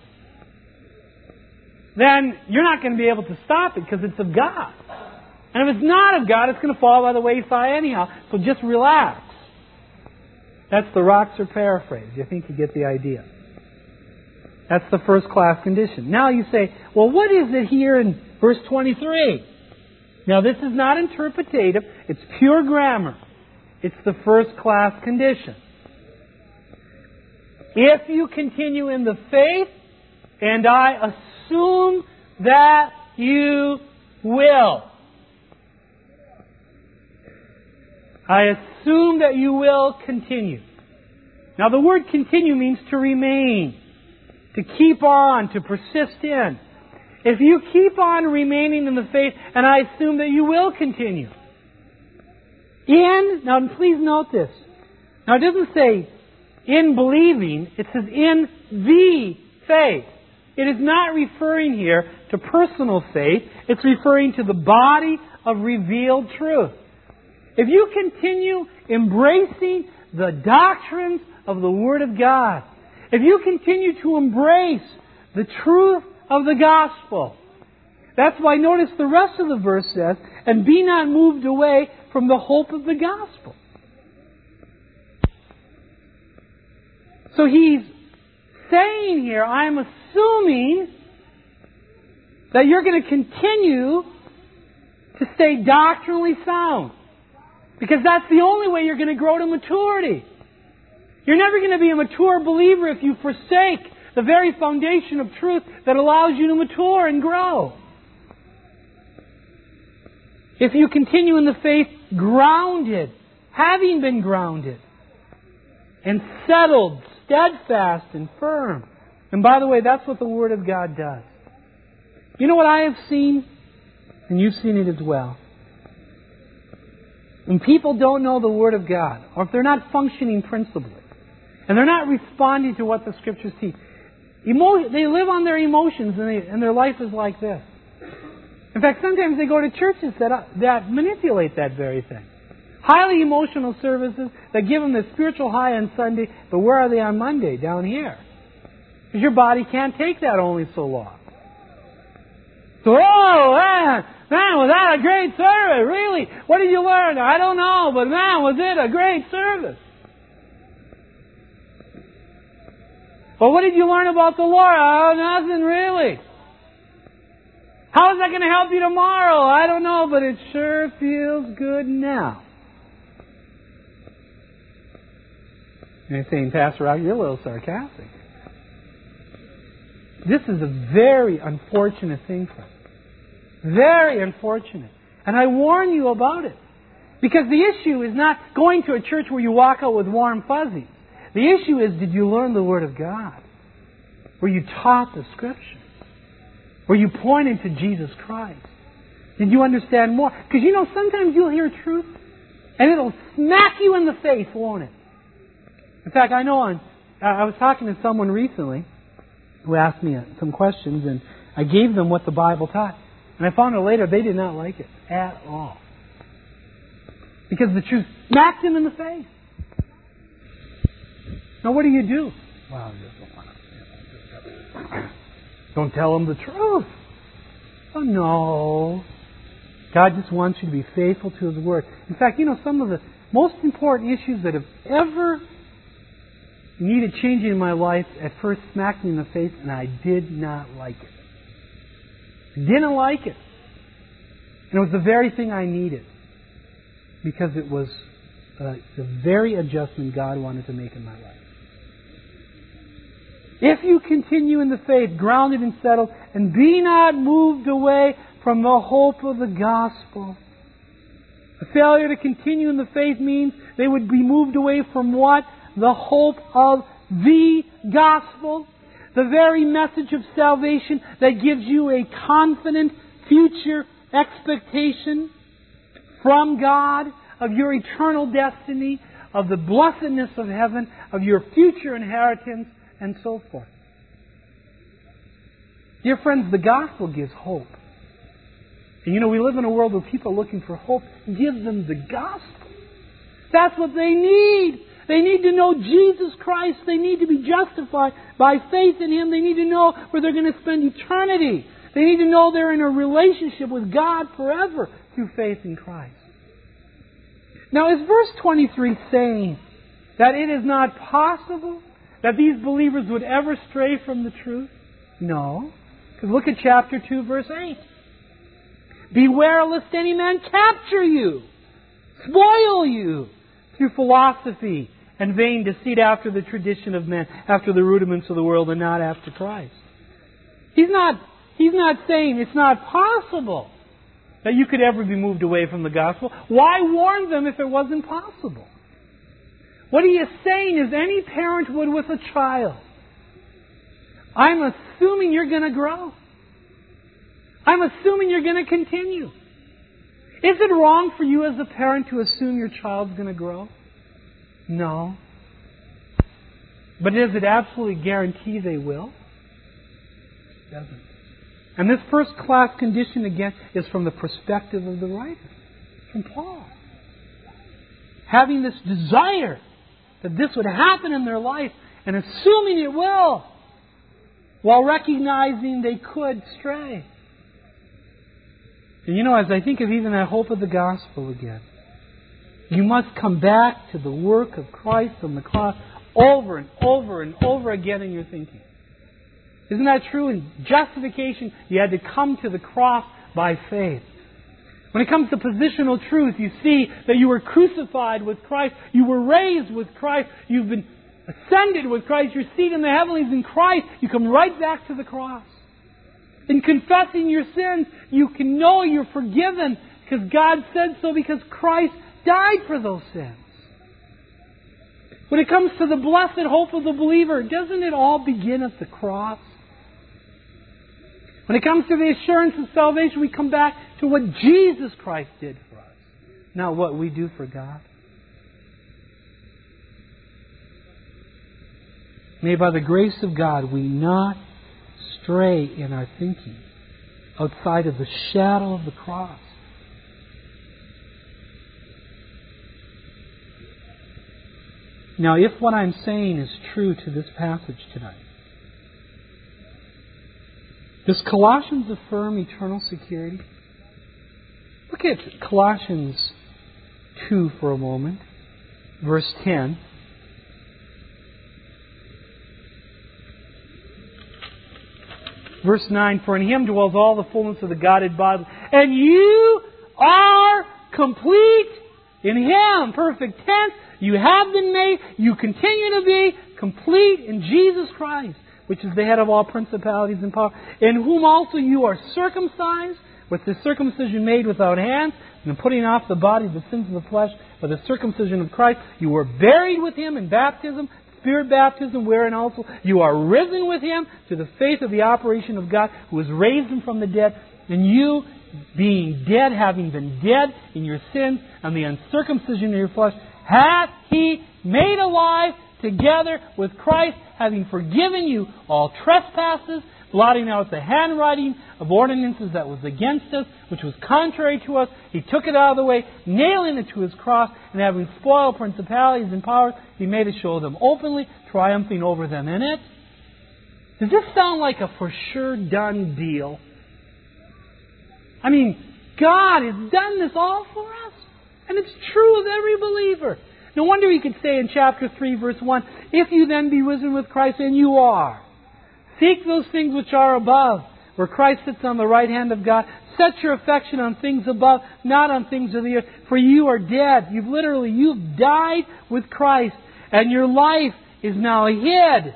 then you're not going to be able to stop it because it's of God. And if it's not of God, it's going to fall by the wayside anyhow. So just relax. That's the Roxer paraphrase. I think you get the idea. That's the first-class condition. Now you say, well, what is it here in verse 23? Now this is not interpretative. It's pure grammar. It's the first-class condition. If you continue in the faith, and I assume that you will. I assume that you will continue. Now the word continue means to remain, to keep on, to persist in. If you keep on remaining in the faith, and I assume that you will continue. Now please note this. Now it doesn't say in believing, it says in the faith. It is not referring here to personal faith. It's referring to the body of revealed truth. If you continue embracing the doctrines of the Word of God, if you continue to embrace the truth of the gospel, that's why notice the rest of the verse says, and be not moved away from the hope of the gospel. So he's saying here, I'm assuming that you're going to continue to stay doctrinally sound. Because that's the only way you're going to grow to maturity. You're never going to be a mature believer if you forsake the very foundation of truth that allows you to mature and grow. If you continue in the faith grounded, having been grounded, and settled, steadfast and firm. And by the way, that's what the Word of God does. You know what I have seen? And you've seen it as well. When people don't know the Word of God, or if they're not functioning principally, and they're not responding to what the Scriptures teach, they live on their emotions, and their life is like this. In fact, sometimes they go to churches that manipulate that very thing. Highly emotional services that give them the spiritual high on Sunday, but where are they on Monday? Down here. Because your body can't take that only so long. So, man, was that a great service? Really? What did you learn? I don't know, but man, was it a great service? Well, what did you learn about the Lord? Oh, nothing really. How is that going to help you tomorrow? I don't know, but it sure feels good now. And you're saying, Pastor Rock, you're a little sarcastic. This is a very unfortunate thing for us. Very unfortunate. And I warn you about it. Because the issue is not going to a church where you walk out with warm fuzzies. The issue is, did you learn the Word of God? Were you taught the Scriptures? Were you pointed to Jesus Christ? Did you understand more? Because sometimes you'll hear truth and it'll smack you in the face, won't it? In fact, I know I was talking to someone recently who asked me some questions, and I gave them what the Bible taught. And I found out later they did not like it at all. Because the truth smacked them in the face. Now what do you do? Well, Don't tell them the truth. Oh, no. God just wants you to be faithful to His Word. In fact, some of the most important issues that have ever needed changing in my life at first smacked me in the face, and I did not like it. I didn't like it. And it was the very thing I needed, because it was the very adjustment God wanted to make in my life. If you continue in the faith, grounded and settled, and be not moved away from the hope of the gospel. A failure to continue in the faith means they would be moved away from what? The hope of the gospel. The very message of salvation that gives you a confident future expectation from God of your eternal destiny, of the blessedness of heaven, of your future inheritance, and so forth. Dear friends, the gospel gives hope. And we live in a world where people are looking for hope. Give them the gospel. That's what they need. They need to know Jesus Christ. They need to be justified by faith in Him. They need to know where they're going to spend eternity. They need to know they're in a relationship with God forever through faith in Christ. Now, is verse 23 saying that it is not possible that these believers would ever stray from the truth? No. Because look at chapter 2, verse 8. Beware lest any man capture you, spoil you, through philosophy and vain deceit after the tradition of men, after the rudiments of the world, and not after Christ. He's not saying it's not possible that you could ever be moved away from the gospel. Why warn them if it wasn't possible? What he is saying is any parent would with a child. I'm assuming you're going to grow. I'm assuming you're going to continue. Is it wrong for you as a parent to assume your child's going to grow? No. But does it absolutely guarantee they will? It doesn't. And this first-class condition, again, is from the perspective of the writer, from Paul. Having this desire that this would happen in their life and assuming it will, while recognizing they could stray. And as I think of even that hope of the gospel again, you must come back to the work of Christ on the cross over and over and over again in your thinking. Isn't that true? In justification, you had to come to the cross by faith. When it comes to positional truth, you see that you were crucified with Christ, you were raised with Christ, you've been ascended with Christ, you're seated in the heavenlies in Christ, you come right back to the cross. In confessing your sins, you can know you're forgiven because God said so, because Christ died for those sins. When it comes to the blessed hope of the believer, doesn't it all begin at the cross? When it comes to the assurance of salvation, we come back to what Jesus Christ did for us, not what we do for God. May by the grace of God we not stray in our thinking outside of the shadow of the cross. Now, if what I'm saying is true to this passage tonight, does Colossians affirm eternal security? Look at Colossians 2 for a moment, verse 10. Verse 9, for in Him dwells all the fullness of the Godhead bodily, and you are complete in Him. Perfect tense. You have been made, you continue to be complete in Jesus Christ, which is the head of all principalities and power, in whom also you are circumcised, with the circumcision made without hands, and putting off the body the sins of the flesh by the circumcision of Christ. You were buried with Him in baptism, Spirit baptism, wherein also you are risen with Him to the faith of the operation of God, who has raised Him from the dead, and you, being dead, having been dead in your sins and the uncircumcision of your flesh, hath He made alive together with Christ, having forgiven you all trespasses, blotting out the handwriting of ordinances that was against us, which was contrary to us. He took it out of the way, nailing it to His cross, and having spoiled principalities and powers, He made a show of them openly, triumphing over them in it. Does this sound like a for sure done deal? I mean, God has done this all for us. And it's true of every believer. No wonder He could say in chapter 3, verse 1, if you then be risen with Christ, and you are, seek those things which are above, where Christ sits on the right hand of God. Set your affection on things above, not on things of the earth. For you are dead. You've died with Christ. And your life is now hid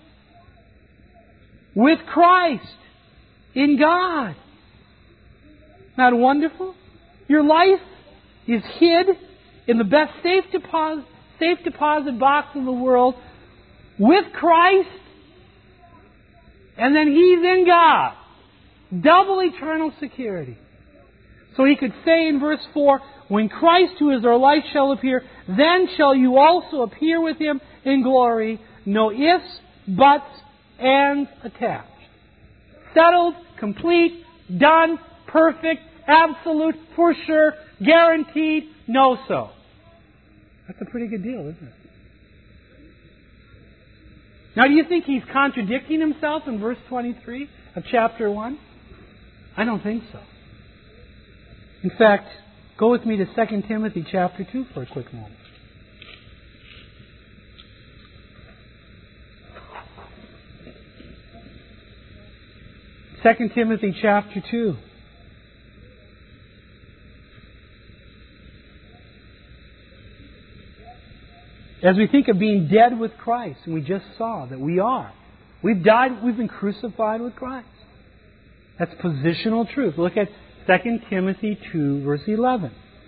with Christ in God. Not wonderful? Your life is hid in the best safe deposit box in the world with Christ, and then He's in God. Double eternal security. So He could say in verse 4, when Christ, who is our life, shall appear, then shall you also appear with Him in glory. No ifs, buts, ands attached. Settled, complete, done, perfect, absolute, for sure, guaranteed, no so. That's a pretty good deal, isn't it? Now, do you think He's contradicting Himself in verse 23 of chapter 1? I don't think so. In fact, go with me to 2 Timothy chapter 2 for a quick moment. 2 Timothy chapter 2. As we think of being dead with Christ, and we just saw that we are. We've died, we've been crucified with Christ. That's positional truth. Look at 2 Timothy 2, verse 11.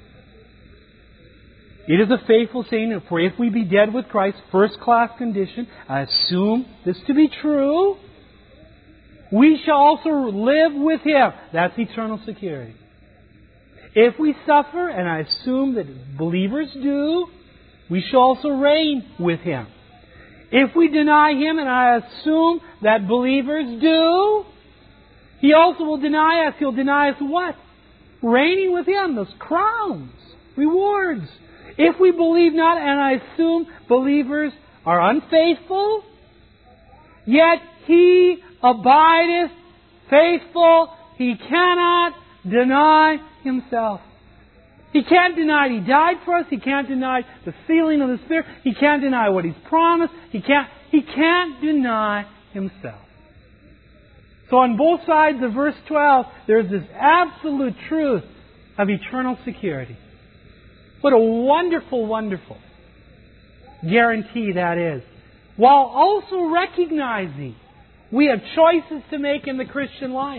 It is a faithful saying, for if we be dead with Christ, first class condition, I assume this to be true, we shall also live with Him. That's eternal security. If we suffer, and I assume that believers do, we shall also reign with Him. If we deny Him, and I assume that believers do, He also will deny us. He'll deny us what? Reigning with Him, those crowns, rewards. If we believe not, and I assume believers are unfaithful, yet He abideth faithful. He cannot deny Himself. He can't deny He died for us. He can't deny the sealing of the Spirit. He can't deny what He's promised. He can't deny Himself. So on both sides of verse 12, there's this absolute truth of eternal security. What a wonderful, wonderful guarantee that is. While also recognizing we have choices to make in the Christian life.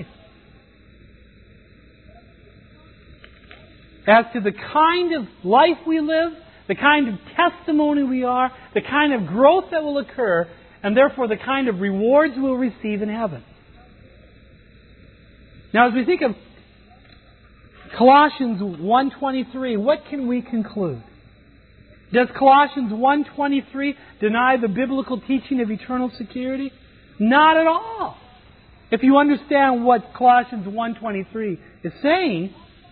As to the kind of life we live, the kind of testimony we are, the kind of growth that will occur, and therefore the kind of rewards we'll receive in heaven. Now, as we think of Colossians 1:23, what can we conclude? Does Colossians 1:23 deny the biblical teaching of eternal security? Not at all. If you understand what Colossians 1:23 is saying,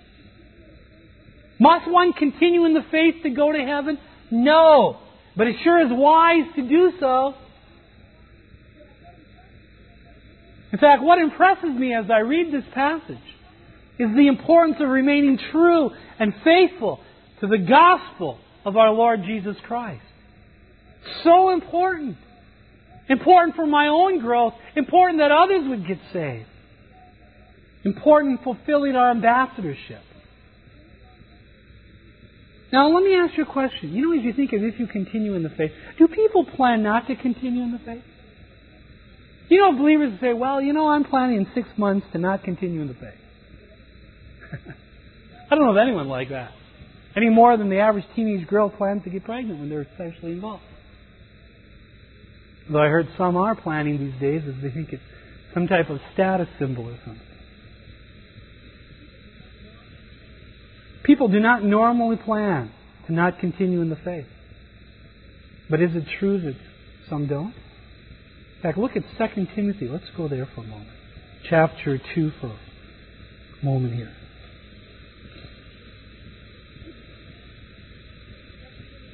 must one continue in the faith to go to heaven? No. But it sure is wise to do so. In fact, what impresses me as I read this passage is the importance of remaining true and faithful to the gospel of our Lord Jesus Christ. So important. Important for my own growth. Important that others would get saved. Important fulfilling our ambassadorship. Now, let me ask you a question. You know, as you think of if you continue in the faith, do people plan not to continue in the faith? You know, believers say, well, you know, I'm planning in 6 months to not continue in the faith. I don't know of anyone like that. Any more than the average teenage girl plans to get pregnant when they're sexually involved. Though I heard some are planning these days as they think it's some type of status symbol or something. People do not normally plan to not continue in the faith. But is it true that some don't? In fact, look at 2 Timothy. Let's go there for a moment. Chapter 2 for a moment here.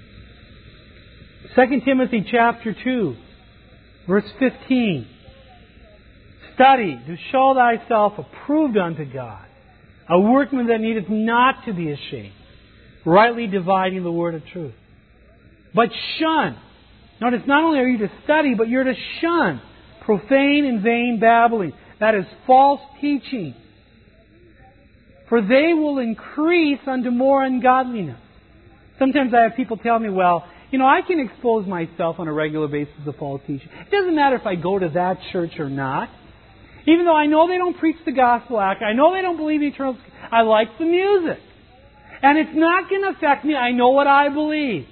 2 Timothy chapter 2, verse 15. Study to show thyself approved unto God, a workman that needeth not to be ashamed, rightly dividing the word of truth. But shun. Notice, not only are you to study, but you're to shun profane and vain babbling. That is false teaching. For they will increase unto more ungodliness. Sometimes I have people tell me, well, I can expose myself on a regular basis to false teaching. It doesn't matter if I go to that church or not. Even though I know they don't preach the gospel act, I know they don't believe in eternal security, I like the music. And it's not going to affect me. I know what I believe.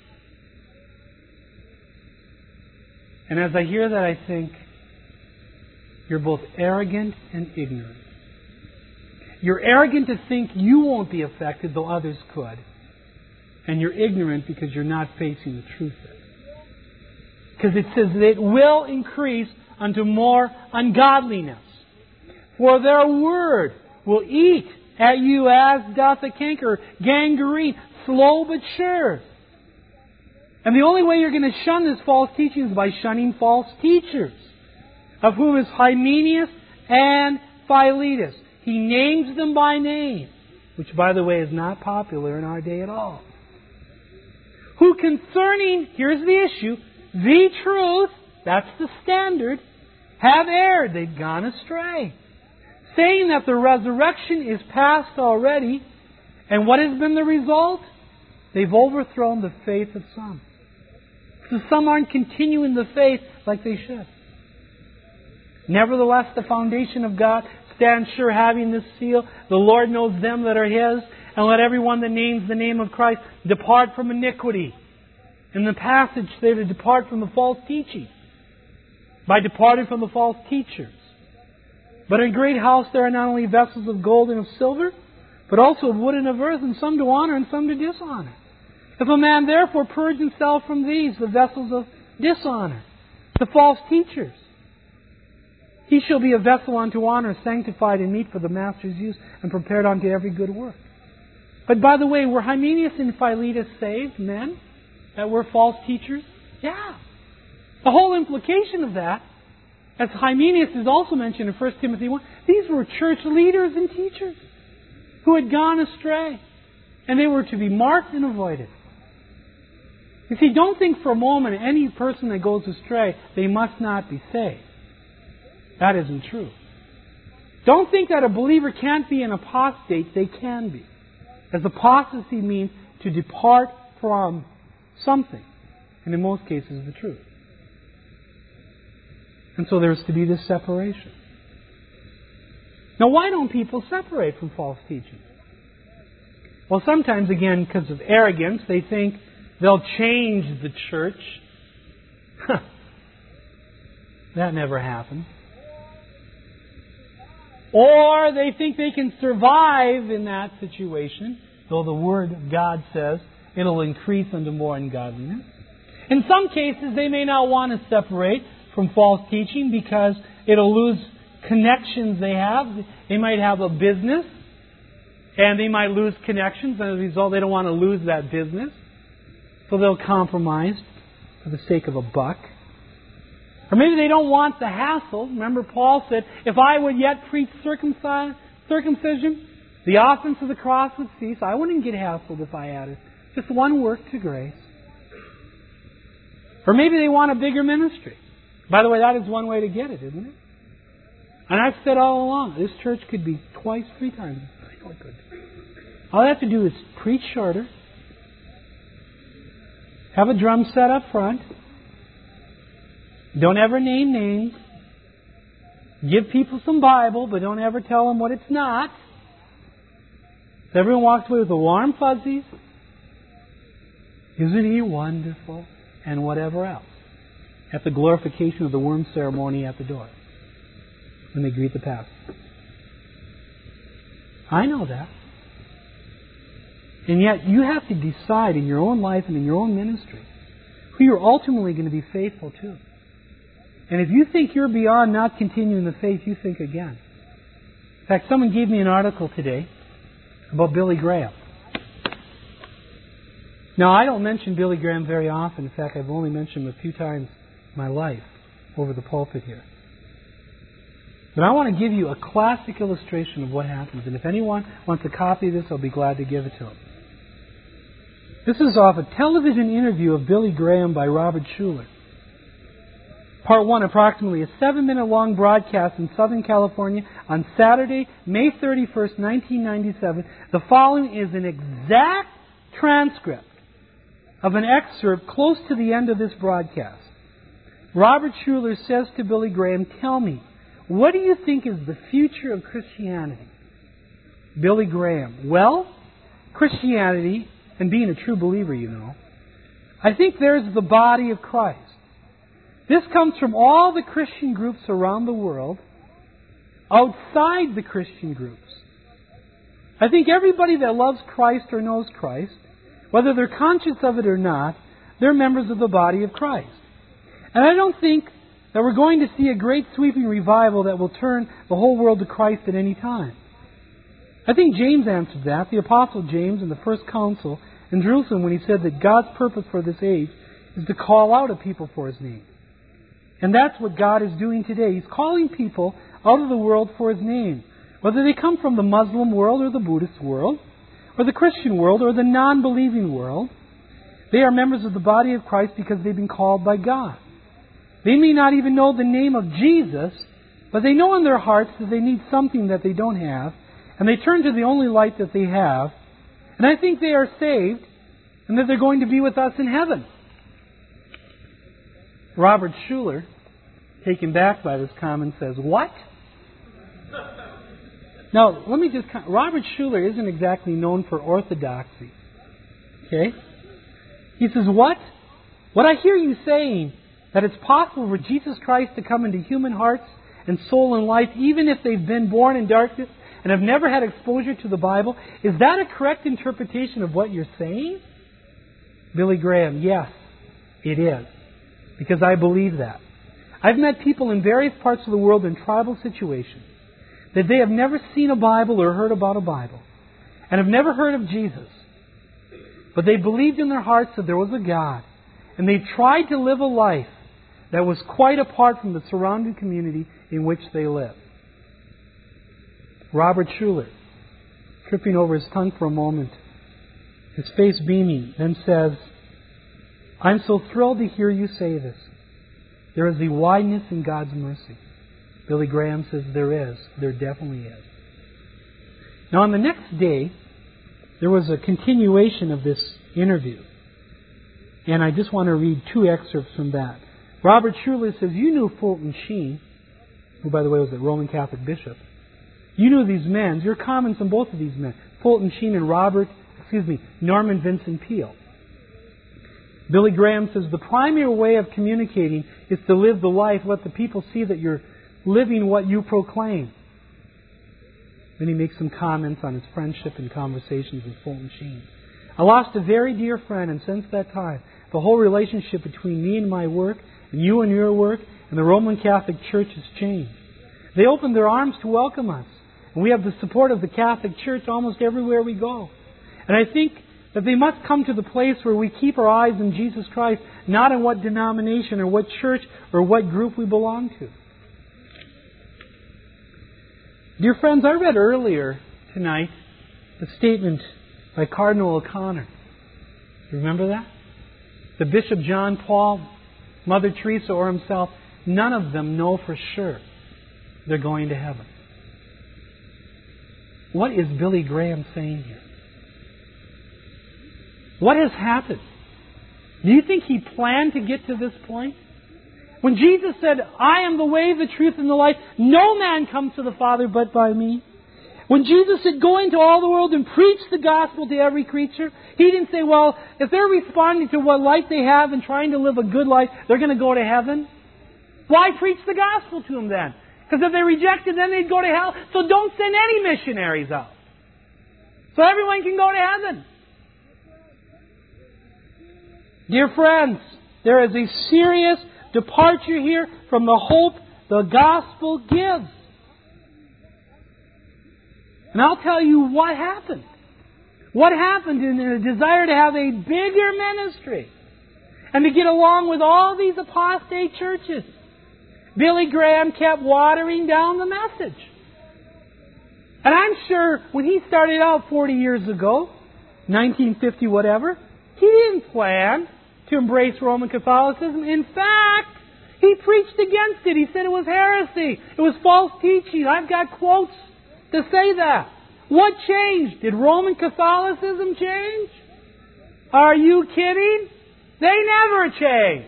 And as I hear that, I think, you're both arrogant and ignorant. You're arrogant to think you won't be affected, though others could. And you're ignorant because you're not facing the truth there. Because it says that it will increase unto more ungodliness. For their word will eat at you as doth a canker, gangrene, slow but sure. And the only way you're going to shun this false teaching is by shunning false teachers, of whom is Hymenaeus and Philetus. He names them by name, which, by the way, is not popular in our day at all. Who concerning, here's the issue, the truth, that's the standard, have erred. They've gone astray. Saying that the resurrection is past already. And what has been the result? They've overthrown the faith of some. So some aren't continuing the faith like they should. Nevertheless, the foundation of God stands sure, having this seal. The Lord knows them that are His. And let everyone that names the name of Christ depart from iniquity. In the passage, they're to depart from the false teaching by departing from the false teachers. But in a great house there are not only vessels of gold and of silver, but also of wood and of earth, and some to honor and some to dishonor. If a man therefore purge himself from these, the vessels of dishonor, the false teachers, he shall be a vessel unto honor, sanctified and meet for the master's use, and prepared unto every good work. But by the way, were Hymenaeus and Philetus saved men that were false teachers? Yeah. The whole implication of that, as Hymenaeus is also mentioned in 1 Timothy 1, these were church leaders and teachers who had gone astray. And they were to be marked and avoided. You see, don't think for a moment any person that goes astray, they must not be saved. That isn't true. Don't think that a believer can't be an apostate. They can be. As apostasy means to depart from something. And in most cases, the truth. And so there's to be this separation. Now, why don't people separate from false teaching? Well, sometimes, again, because of arrogance, they think they'll change the church. That never happened. Or they think they can survive in that situation, though the Word of God says it'll increase unto more ungodliness. In some cases, they may not want to separate from false teaching because it'll lose connections they have. They might have a business and they might lose connections, and as a result, they don't want to lose that business. So they'll compromise for the sake of a buck. Or maybe they don't want the hassle. Remember, Paul said, if I would yet preach circumcision, the offense of the cross would cease. I wouldn't get hassled if I added just one work to grace. Or maybe they want a bigger ministry. By the way, that is one way to get it, isn't it? And I've said all along, this church could be twice, 3 times. I know it could. All I have to do is preach shorter, have a drum set up front, don't ever name names, give people some Bible, but don't ever tell them what it's not. So everyone walks away with the warm fuzzies. Isn't He wonderful? And whatever else. At the glorification of the worm ceremony at the door. When they greet the pastor. I know that. And yet you have to decide in your own life and in your own ministry who you're ultimately going to be faithful to. And if you think you're beyond not continuing the faith, you think again. In fact, someone gave me an article today about Billy Graham. Now, I don't mention Billy Graham very often. In fact, I've only mentioned him a few times in my life over the pulpit here. But I want to give you a classic illustration of what happens. And if anyone wants a copy of this, I'll be glad to give it to them. This is off a television interview of Billy Graham by Robert Schuller. Part 1, approximately a 7-minute long broadcast in Southern California on Saturday, May 31st, 1997. The following is an exact transcript of an excerpt close to the end of this broadcast. Robert Schuller says to Billy Graham, "Tell me, what do you think is the future of Christianity?" Billy Graham, "Well, Christianity, and being a true believer, you know, I think there's the body of Christ. This comes from all the Christian groups around the world, outside the Christian groups. I think everybody that loves Christ or knows Christ, whether they're conscious of it or not, they're members of the body of Christ. And I don't think that we're going to see a great sweeping revival that will turn the whole world to Christ at any time. I think James answered that, the Apostle James in the First Council in Jerusalem, when he said that God's purpose for this age is to call out a people for His name. And that's what God is doing today. He's calling people out of the world for His name. Whether they come from the Muslim world or the Buddhist world, or the Christian world or the non-believing world, they are members of the body of Christ because they've been called by God. They may not even know the name of Jesus, but they know in their hearts that they need something that they don't have, and they turn to the only light that they have. And I think they are saved, and that they're going to be with us in heaven." Robert Schuller, taken back by this comment, says, "What?" Now, let me just... Robert Schuller isn't exactly known for orthodoxy. Okay? He says, "What? What I hear you saying, that it's possible for Jesus Christ to come into human hearts and soul and life, even if they've been born in darkness and have never had exposure to the Bible, is that a correct interpretation of what you're saying?" Billy Graham, "Yes, it is. Because I believe that. I've met people in various parts of the world in tribal situations that they have never seen a Bible or heard about a Bible and have never heard of Jesus. But they believed in their hearts that there was a God, and they tried to live a life that was quite apart from the surrounding community in which they lived." Robert Schuller, tripping over his tongue for a moment, his face beaming, then says, "I'm so thrilled to hear you say this. There is a wideness in God's mercy." Billy Graham says there is. There definitely is. Now, on the next day, there was a continuation of this interview. And I just want to read 2 excerpts from that. Robert Schuller says, "You knew Fulton Sheen," who, by the way, was a Roman Catholic bishop. "You knew these men." Your comments on both of these men, Fulton Sheen and Norman Vincent Peale. Billy Graham says, "The primary way of communicating is to live the life, let the people see that you're living what you proclaim." Then he makes some comments on his friendship and conversations with Fulton Sheen. "I lost a very dear friend, and since that time, the whole relationship between me and my work, and you and your work, and the Roman Catholic Church has changed. They opened their arms to welcome us, and we have the support of the Catholic Church almost everywhere we go. And I think that they must come to the place where we keep our eyes on Jesus Christ, not on what denomination or what church or what group we belong to." Dear friends, I read earlier tonight a statement by Cardinal O'Connor. Remember that? The Bishop John Paul, Mother Teresa, or himself, none of them know for sure they're going to heaven. What is Billy Graham saying here? What has happened? Do you think he planned to get to this point? When Jesus said, "I am the way, the truth, and the life, no man comes to the Father but by me." When Jesus said, "Go into all the world and preach the gospel to every creature," He didn't say, well, if they're responding to what life they have and trying to live a good life, they're going to go to heaven. Why preach the gospel to them then? Because if they reject it, then they'd go to hell. So don't send any missionaries out. So everyone can go to heaven. Dear friends, there is a serious departure here from the hope the gospel gives. And I'll tell you what happened. What happened in the desire to have a bigger ministry and to get along with all these apostate churches Billy Graham kept watering down the message. And I'm sure when he started out 40 years ago, 1950 whatever, he didn't plan to embrace Roman Catholicism. In fact, he preached against it. He said it was heresy. It was false teaching. I've got quotes to say that. What changed? Did Roman Catholicism change? Are you kidding? They never change.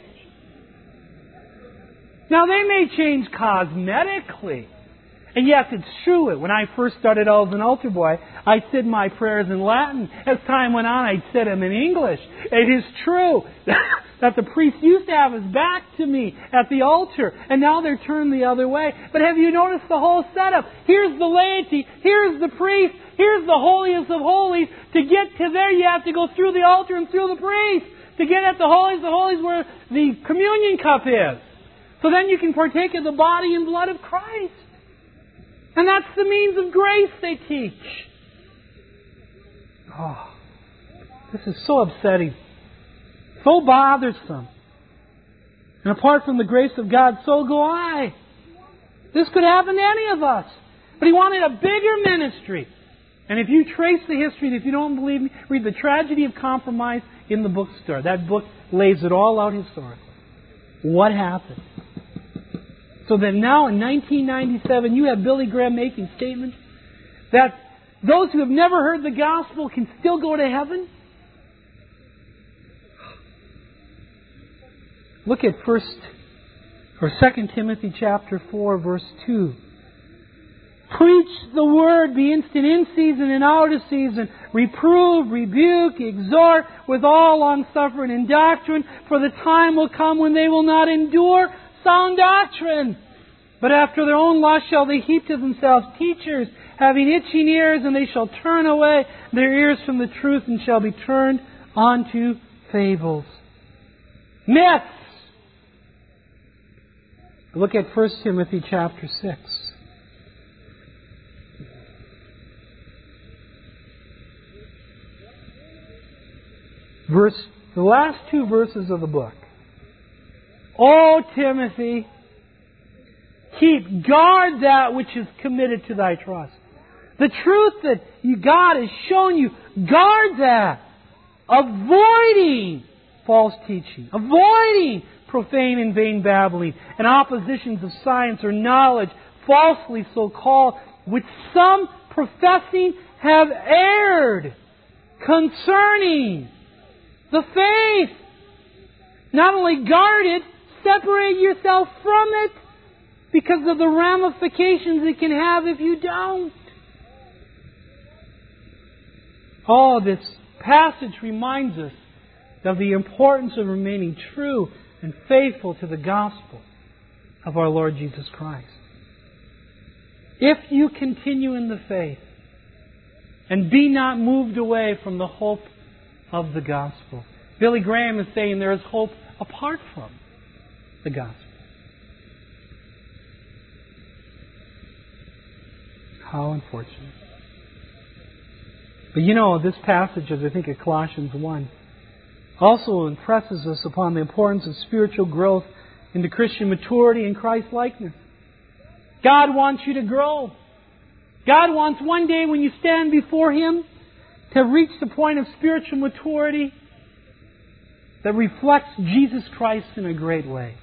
Now, they may change cosmetically. And yes, it's true. When I first started out as an altar boy, I said my prayers in Latin. As time went on, I'd said them in English. It is true that the priest used to have his back to me at the altar, and now they're turned the other way. But have you noticed the whole setup? Here's the laity, here's the priest, here's the holiest of holies. To get to there, you have to go through the altar and through the priest. To get at the holiest of holies where the communion cup is. So then you can partake of the body and blood of Christ. And that's the means of grace they teach. Oh, this is so upsetting. So bothersome. And apart from the grace of God, so go I. This could happen to any of us. But He wanted a bigger ministry. And if you trace the history, and if you don't believe me, read The Tragedy of Compromise in the bookstore. That book lays it all out historically. What happened? So that now in 1997 you have Billy Graham making statements that those who have never heard the gospel can still go to heaven. Look at 2 Timothy chapter 4, verse 2. Preach the word, be instant in season and out of season. Reprove, rebuke, exhort with all longsuffering and doctrine, for the time will come when they will not endure sound doctrine. But after their own lust shall they heap to themselves teachers, having itching ears, and they shall turn away their ears from the truth, and shall be turned unto fables. Myths! Look at 1 Timothy chapter 6. The last two verses of the book. O Timothy, guard that which is committed to thy trust. The truth that God has shown you, guard that. Avoiding false teaching. Avoiding profane and vain babbling and oppositions of science or knowledge, falsely so called, which some professing have erred concerning the faith. Not only guard it, separate yourself from it because of the ramifications it can have if you don't. Oh, this passage reminds us of the importance of remaining true and faithful to the gospel of our Lord Jesus Christ. If you continue in the faith and be not moved away from the hope of the gospel. Billy Graham is saying there is hope apart from the gospel. How unfortunate. But you know, this passage, as I think of Colossians 1, also impresses us upon the importance of spiritual growth into Christian maturity and Christ-likeness. God wants you to grow. God wants one day when you stand before Him to reach the point of spiritual maturity that reflects Jesus Christ in a great way.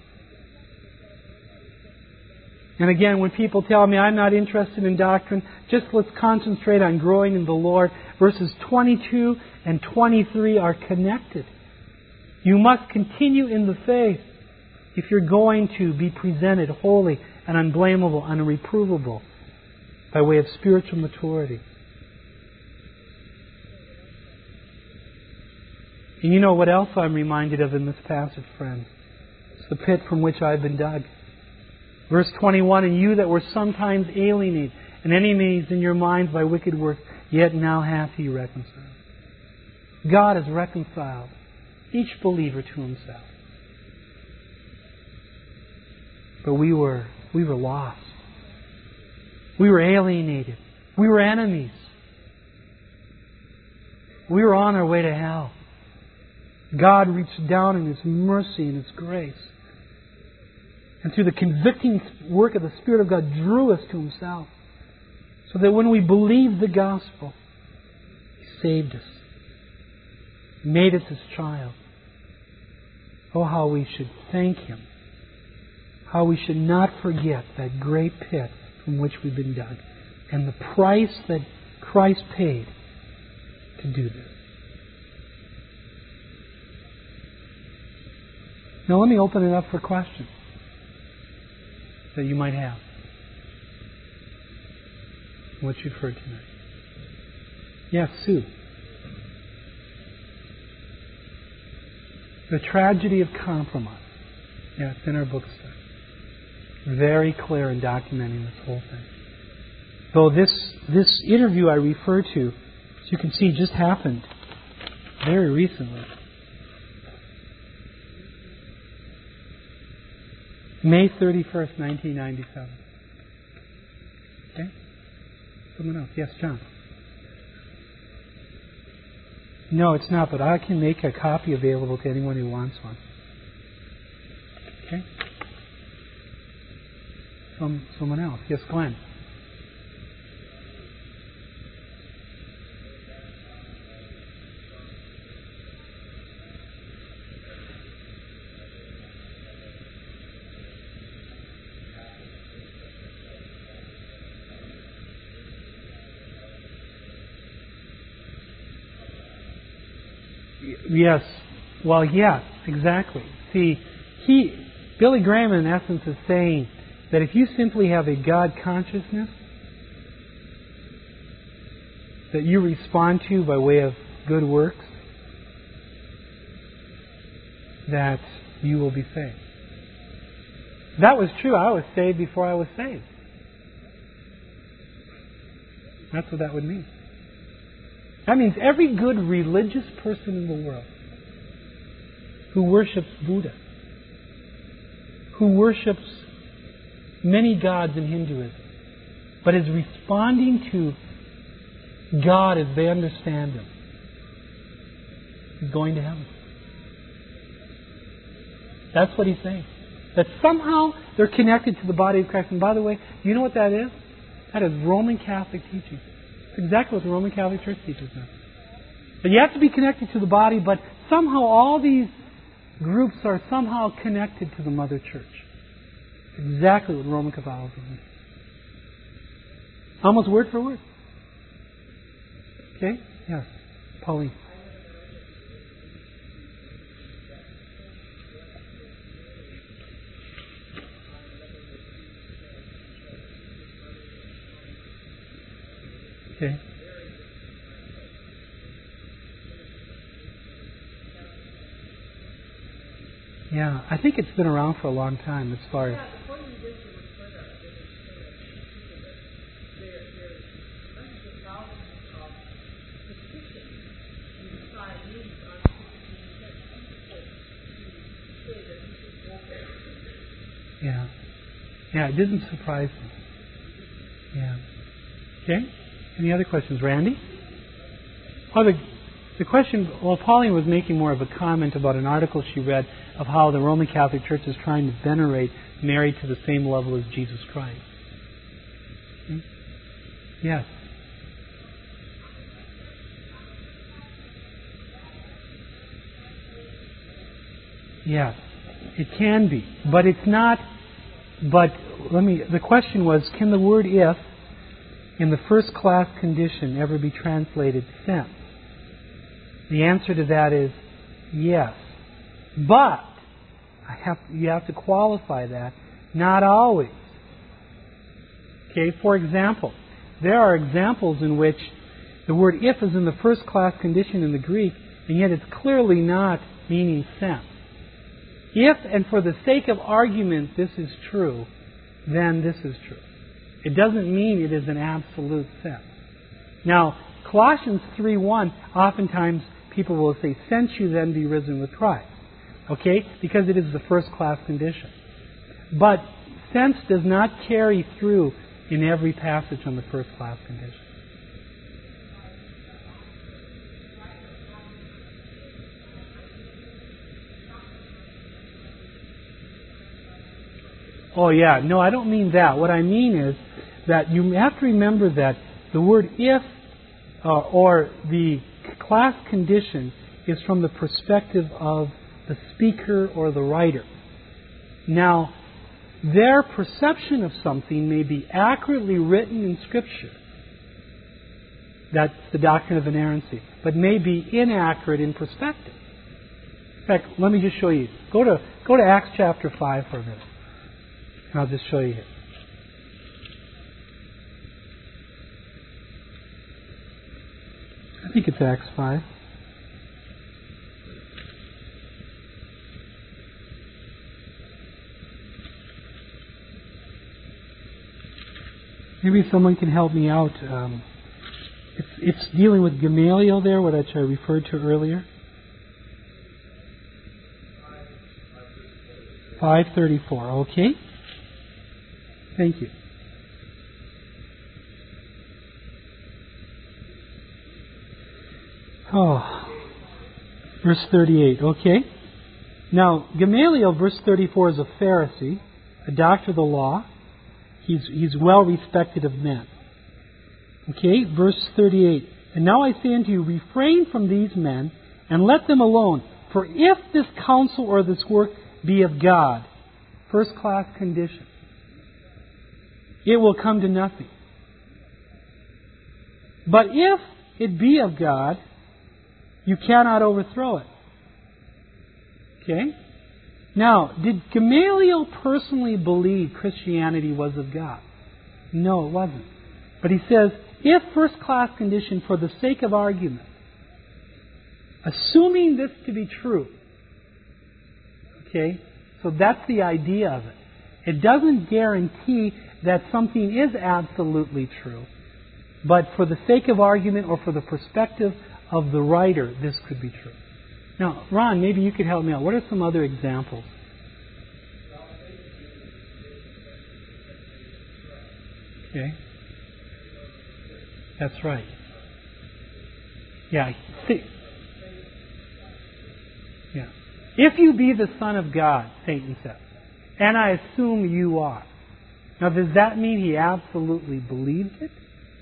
And again, when people tell me I'm not interested in doctrine, just let's concentrate on growing in the Lord. Verses 22 and 23 are connected. You must continue in the faith if you're going to be presented holy and unblameable and unreprovable by way of spiritual maturity. And you know what else I'm reminded of in this passage, friends? It's the pit from which I've been dug. Verse 21, and you that were sometimes alienated and enemies in your minds by wicked works, yet now hath He reconciled. God has reconciled each believer to Himself. But we were lost. We were alienated. We were enemies. We were on our way to hell. God reached down in His mercy and His grace and through the convicting work of the Spirit of God drew us to Himself. So that when we believed the gospel, He saved us, made us His child. Oh, how we should thank Him. How we should not forget that great pit from which we've been dug, and the price that Christ paid to do this. Now let me open it up for questions that you might have. What you've heard tonight. Yes, Sue. The tragedy of compromise. Yeah, it's in our book study. Very clear in documenting this whole thing. So this interview I refer to, as you can see, just happened very recently. May 31st, 1997. Okay? Someone else. Yes, John. No, it's not, but I can make a copy available to anyone who wants one. Okay? Someone else. Yes, Glenn. Yes. Well, yes, exactly. See, Billy Graham in essence is saying that if you simply have a God consciousness that you respond to by way of good works, that you will be saved. That was true. I was saved before I was saved. That's what that would mean. That means every good religious person in the world who worships Buddha, who worships many gods in Hinduism, but is responding to God as they understand Him, is going to heaven. That's what he's saying. That somehow they're connected to the body of Christ. And by the way, do you know what that is? That is Roman Catholic teaching. It's exactly what the Roman Catholic Church teaches now. That you have to be connected to the body, but somehow all these groups are somehow connected to the Mother Church. Exactly what Roman Catholicism is. Almost word for word. Okay? Yes. Pauline. Okay. Yeah, I think it's been around for a long time as far as... Yeah. Yeah, it didn't surprise me. Yeah. Okay? Any other questions? Randy? Oh, the question, well, Pauline was making more of a comment about an article she read of how the Roman Catholic Church is trying to venerate Mary to the same level as Jesus Christ. Okay? Yes. Yes. It can be. But it's not, the question was, can the word if in the first class condition ever be translated since? The answer to that is yes. But you have to qualify that. Not always. Okay, for example, there are examples in which the word if is in the first class condition in the Greek, and yet it's clearly not meaning since. If, and for the sake of argument, this is true, then this is true. It doesn't mean it is an absolute sense. Now, Colossians 3:1, oftentimes people will say, since you then be risen with Christ. Okay? Because it is the first class condition. But sense does not carry through in every passage on the first class condition. Oh yeah, no, I don't mean that. What I mean is that you have to remember that the word if or the class condition is from the perspective of the speaker or the writer. Now, their perception of something may be accurately written in Scripture. That's the doctrine of inerrancy. But may be inaccurate in perspective. In fact, let me just show you. Go to Acts chapter 5 for a minute. And I'll just show you here. I think it's Acts 5. Maybe someone can help me out. It's dealing with Gamaliel there, which I referred to earlier. 5:34. Okay. Thank you. Oh, verse 38. Okay. Now, Gamaliel, verse 34, is a Pharisee, a doctor of the law. He's well respected of men. Okay, verse 38. And now I say unto you, refrain from these men, and let them alone. For if this counsel or this work be of God, first class condition, it will come to nothing. But if it be of God, you cannot overthrow it. Okay? Now, did Gamaliel personally believe Christianity was of God? No, it wasn't. But he says, if first class condition for the sake of argument, assuming this to be true, okay, so that's the idea of it. It doesn't guarantee that something is absolutely true, but for the sake of argument or for the perspective of the writer, this could be true. Now, Ron, maybe you could help me out. What are some other examples? Okay. That's right. Yeah. See. Yeah. If you be the Son of God, Satan says, and I assume you are. Now, does that mean he absolutely believes it?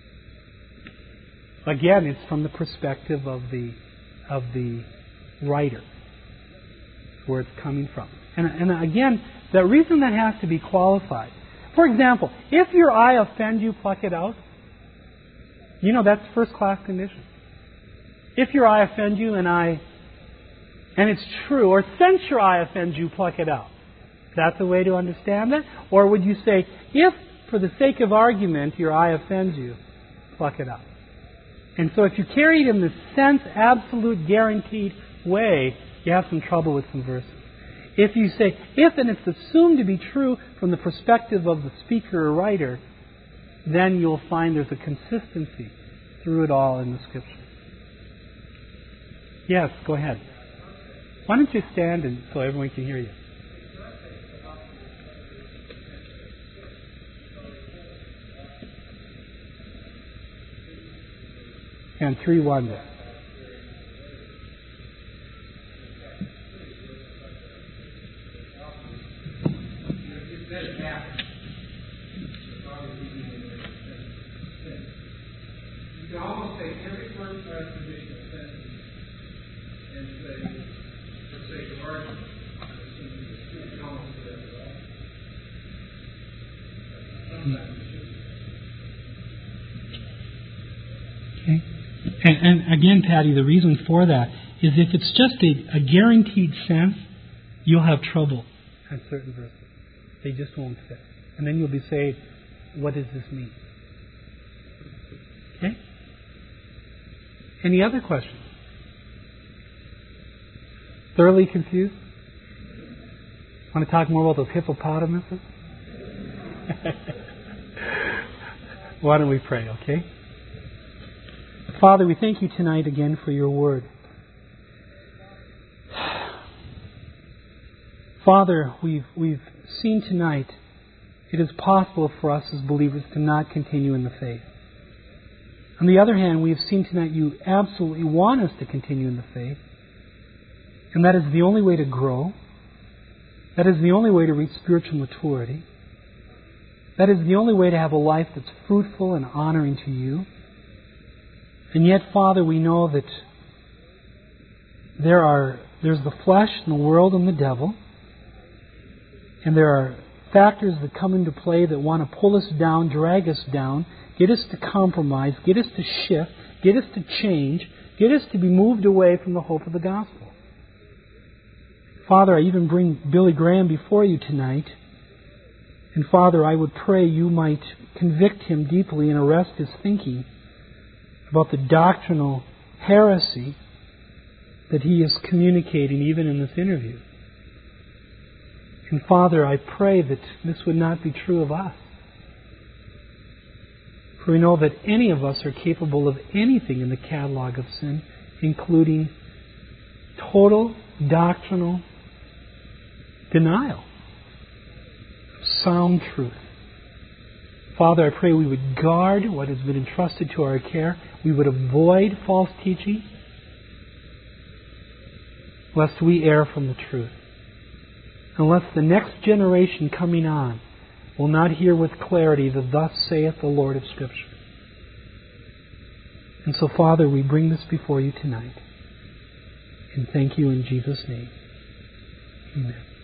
Again, it's from the perspective of the writer, where it's coming from. And again, the reason that has to be qualified. For example, if your eye offends you, pluck it out. You know, that's first class condition. If your eye offends you and it's true, or since your eye offends you, pluck it out. Is that the way to understand it? Or would you say, if for the sake of argument your eye offends you, pluck it out? And so if you carry it in the sense, absolute, guaranteed way, you have some trouble with some verses. If you say, if and it's assumed to be true from the perspective of the speaker or writer, then you'll find there's a consistency through it all in the Scripture. Yes, go ahead. Why don't you stand so everyone can hear you? And 3:1 there. You can almost take every first class condition of sentence and say, for sake of argument, you can almost do that at all. Sometimes you should. Okay. And again, Patty, the reason for that is if it's just a guaranteed sense, you'll have trouble on certain verses. They just won't fit. And then you'll be saying, what does this mean? Okay? Any other questions? Thoroughly confused? Want to talk more about those hippopotamuses? Why don't we pray, okay? Father, we thank you tonight again for your word. Father, we've seen tonight it is possible for us as believers to not continue in the faith. On the other hand, we have seen tonight you absolutely want us to continue in the faith. And that is the only way to grow. That is the only way to reach spiritual maturity. That is the only way to have a life that's fruitful and honoring to you. And yet, Father, we know that there's the flesh and the world and the devil. And there are factors that come into play that want to pull us down, drag us down, get us to compromise, get us to shift, get us to change, get us to be moved away from the hope of the gospel. Father, I even bring Billy Graham before you tonight. And Father, I would pray you might convict him deeply and arrest his thinking about the doctrinal heresy that he is communicating even in this interview. And Father, I pray that this would not be true of us. For we know that any of us are capable of anything in the catalog of sin, including total doctrinal denial of sound truth. Father, I pray we would guard what has been entrusted to our care. We would avoid false teaching, lest we err from the truth. Unless the next generation coming on will not hear with clarity the thus saith the Lord of Scripture. And so, Father, we bring this before you tonight. And thank you in Jesus' name. Amen.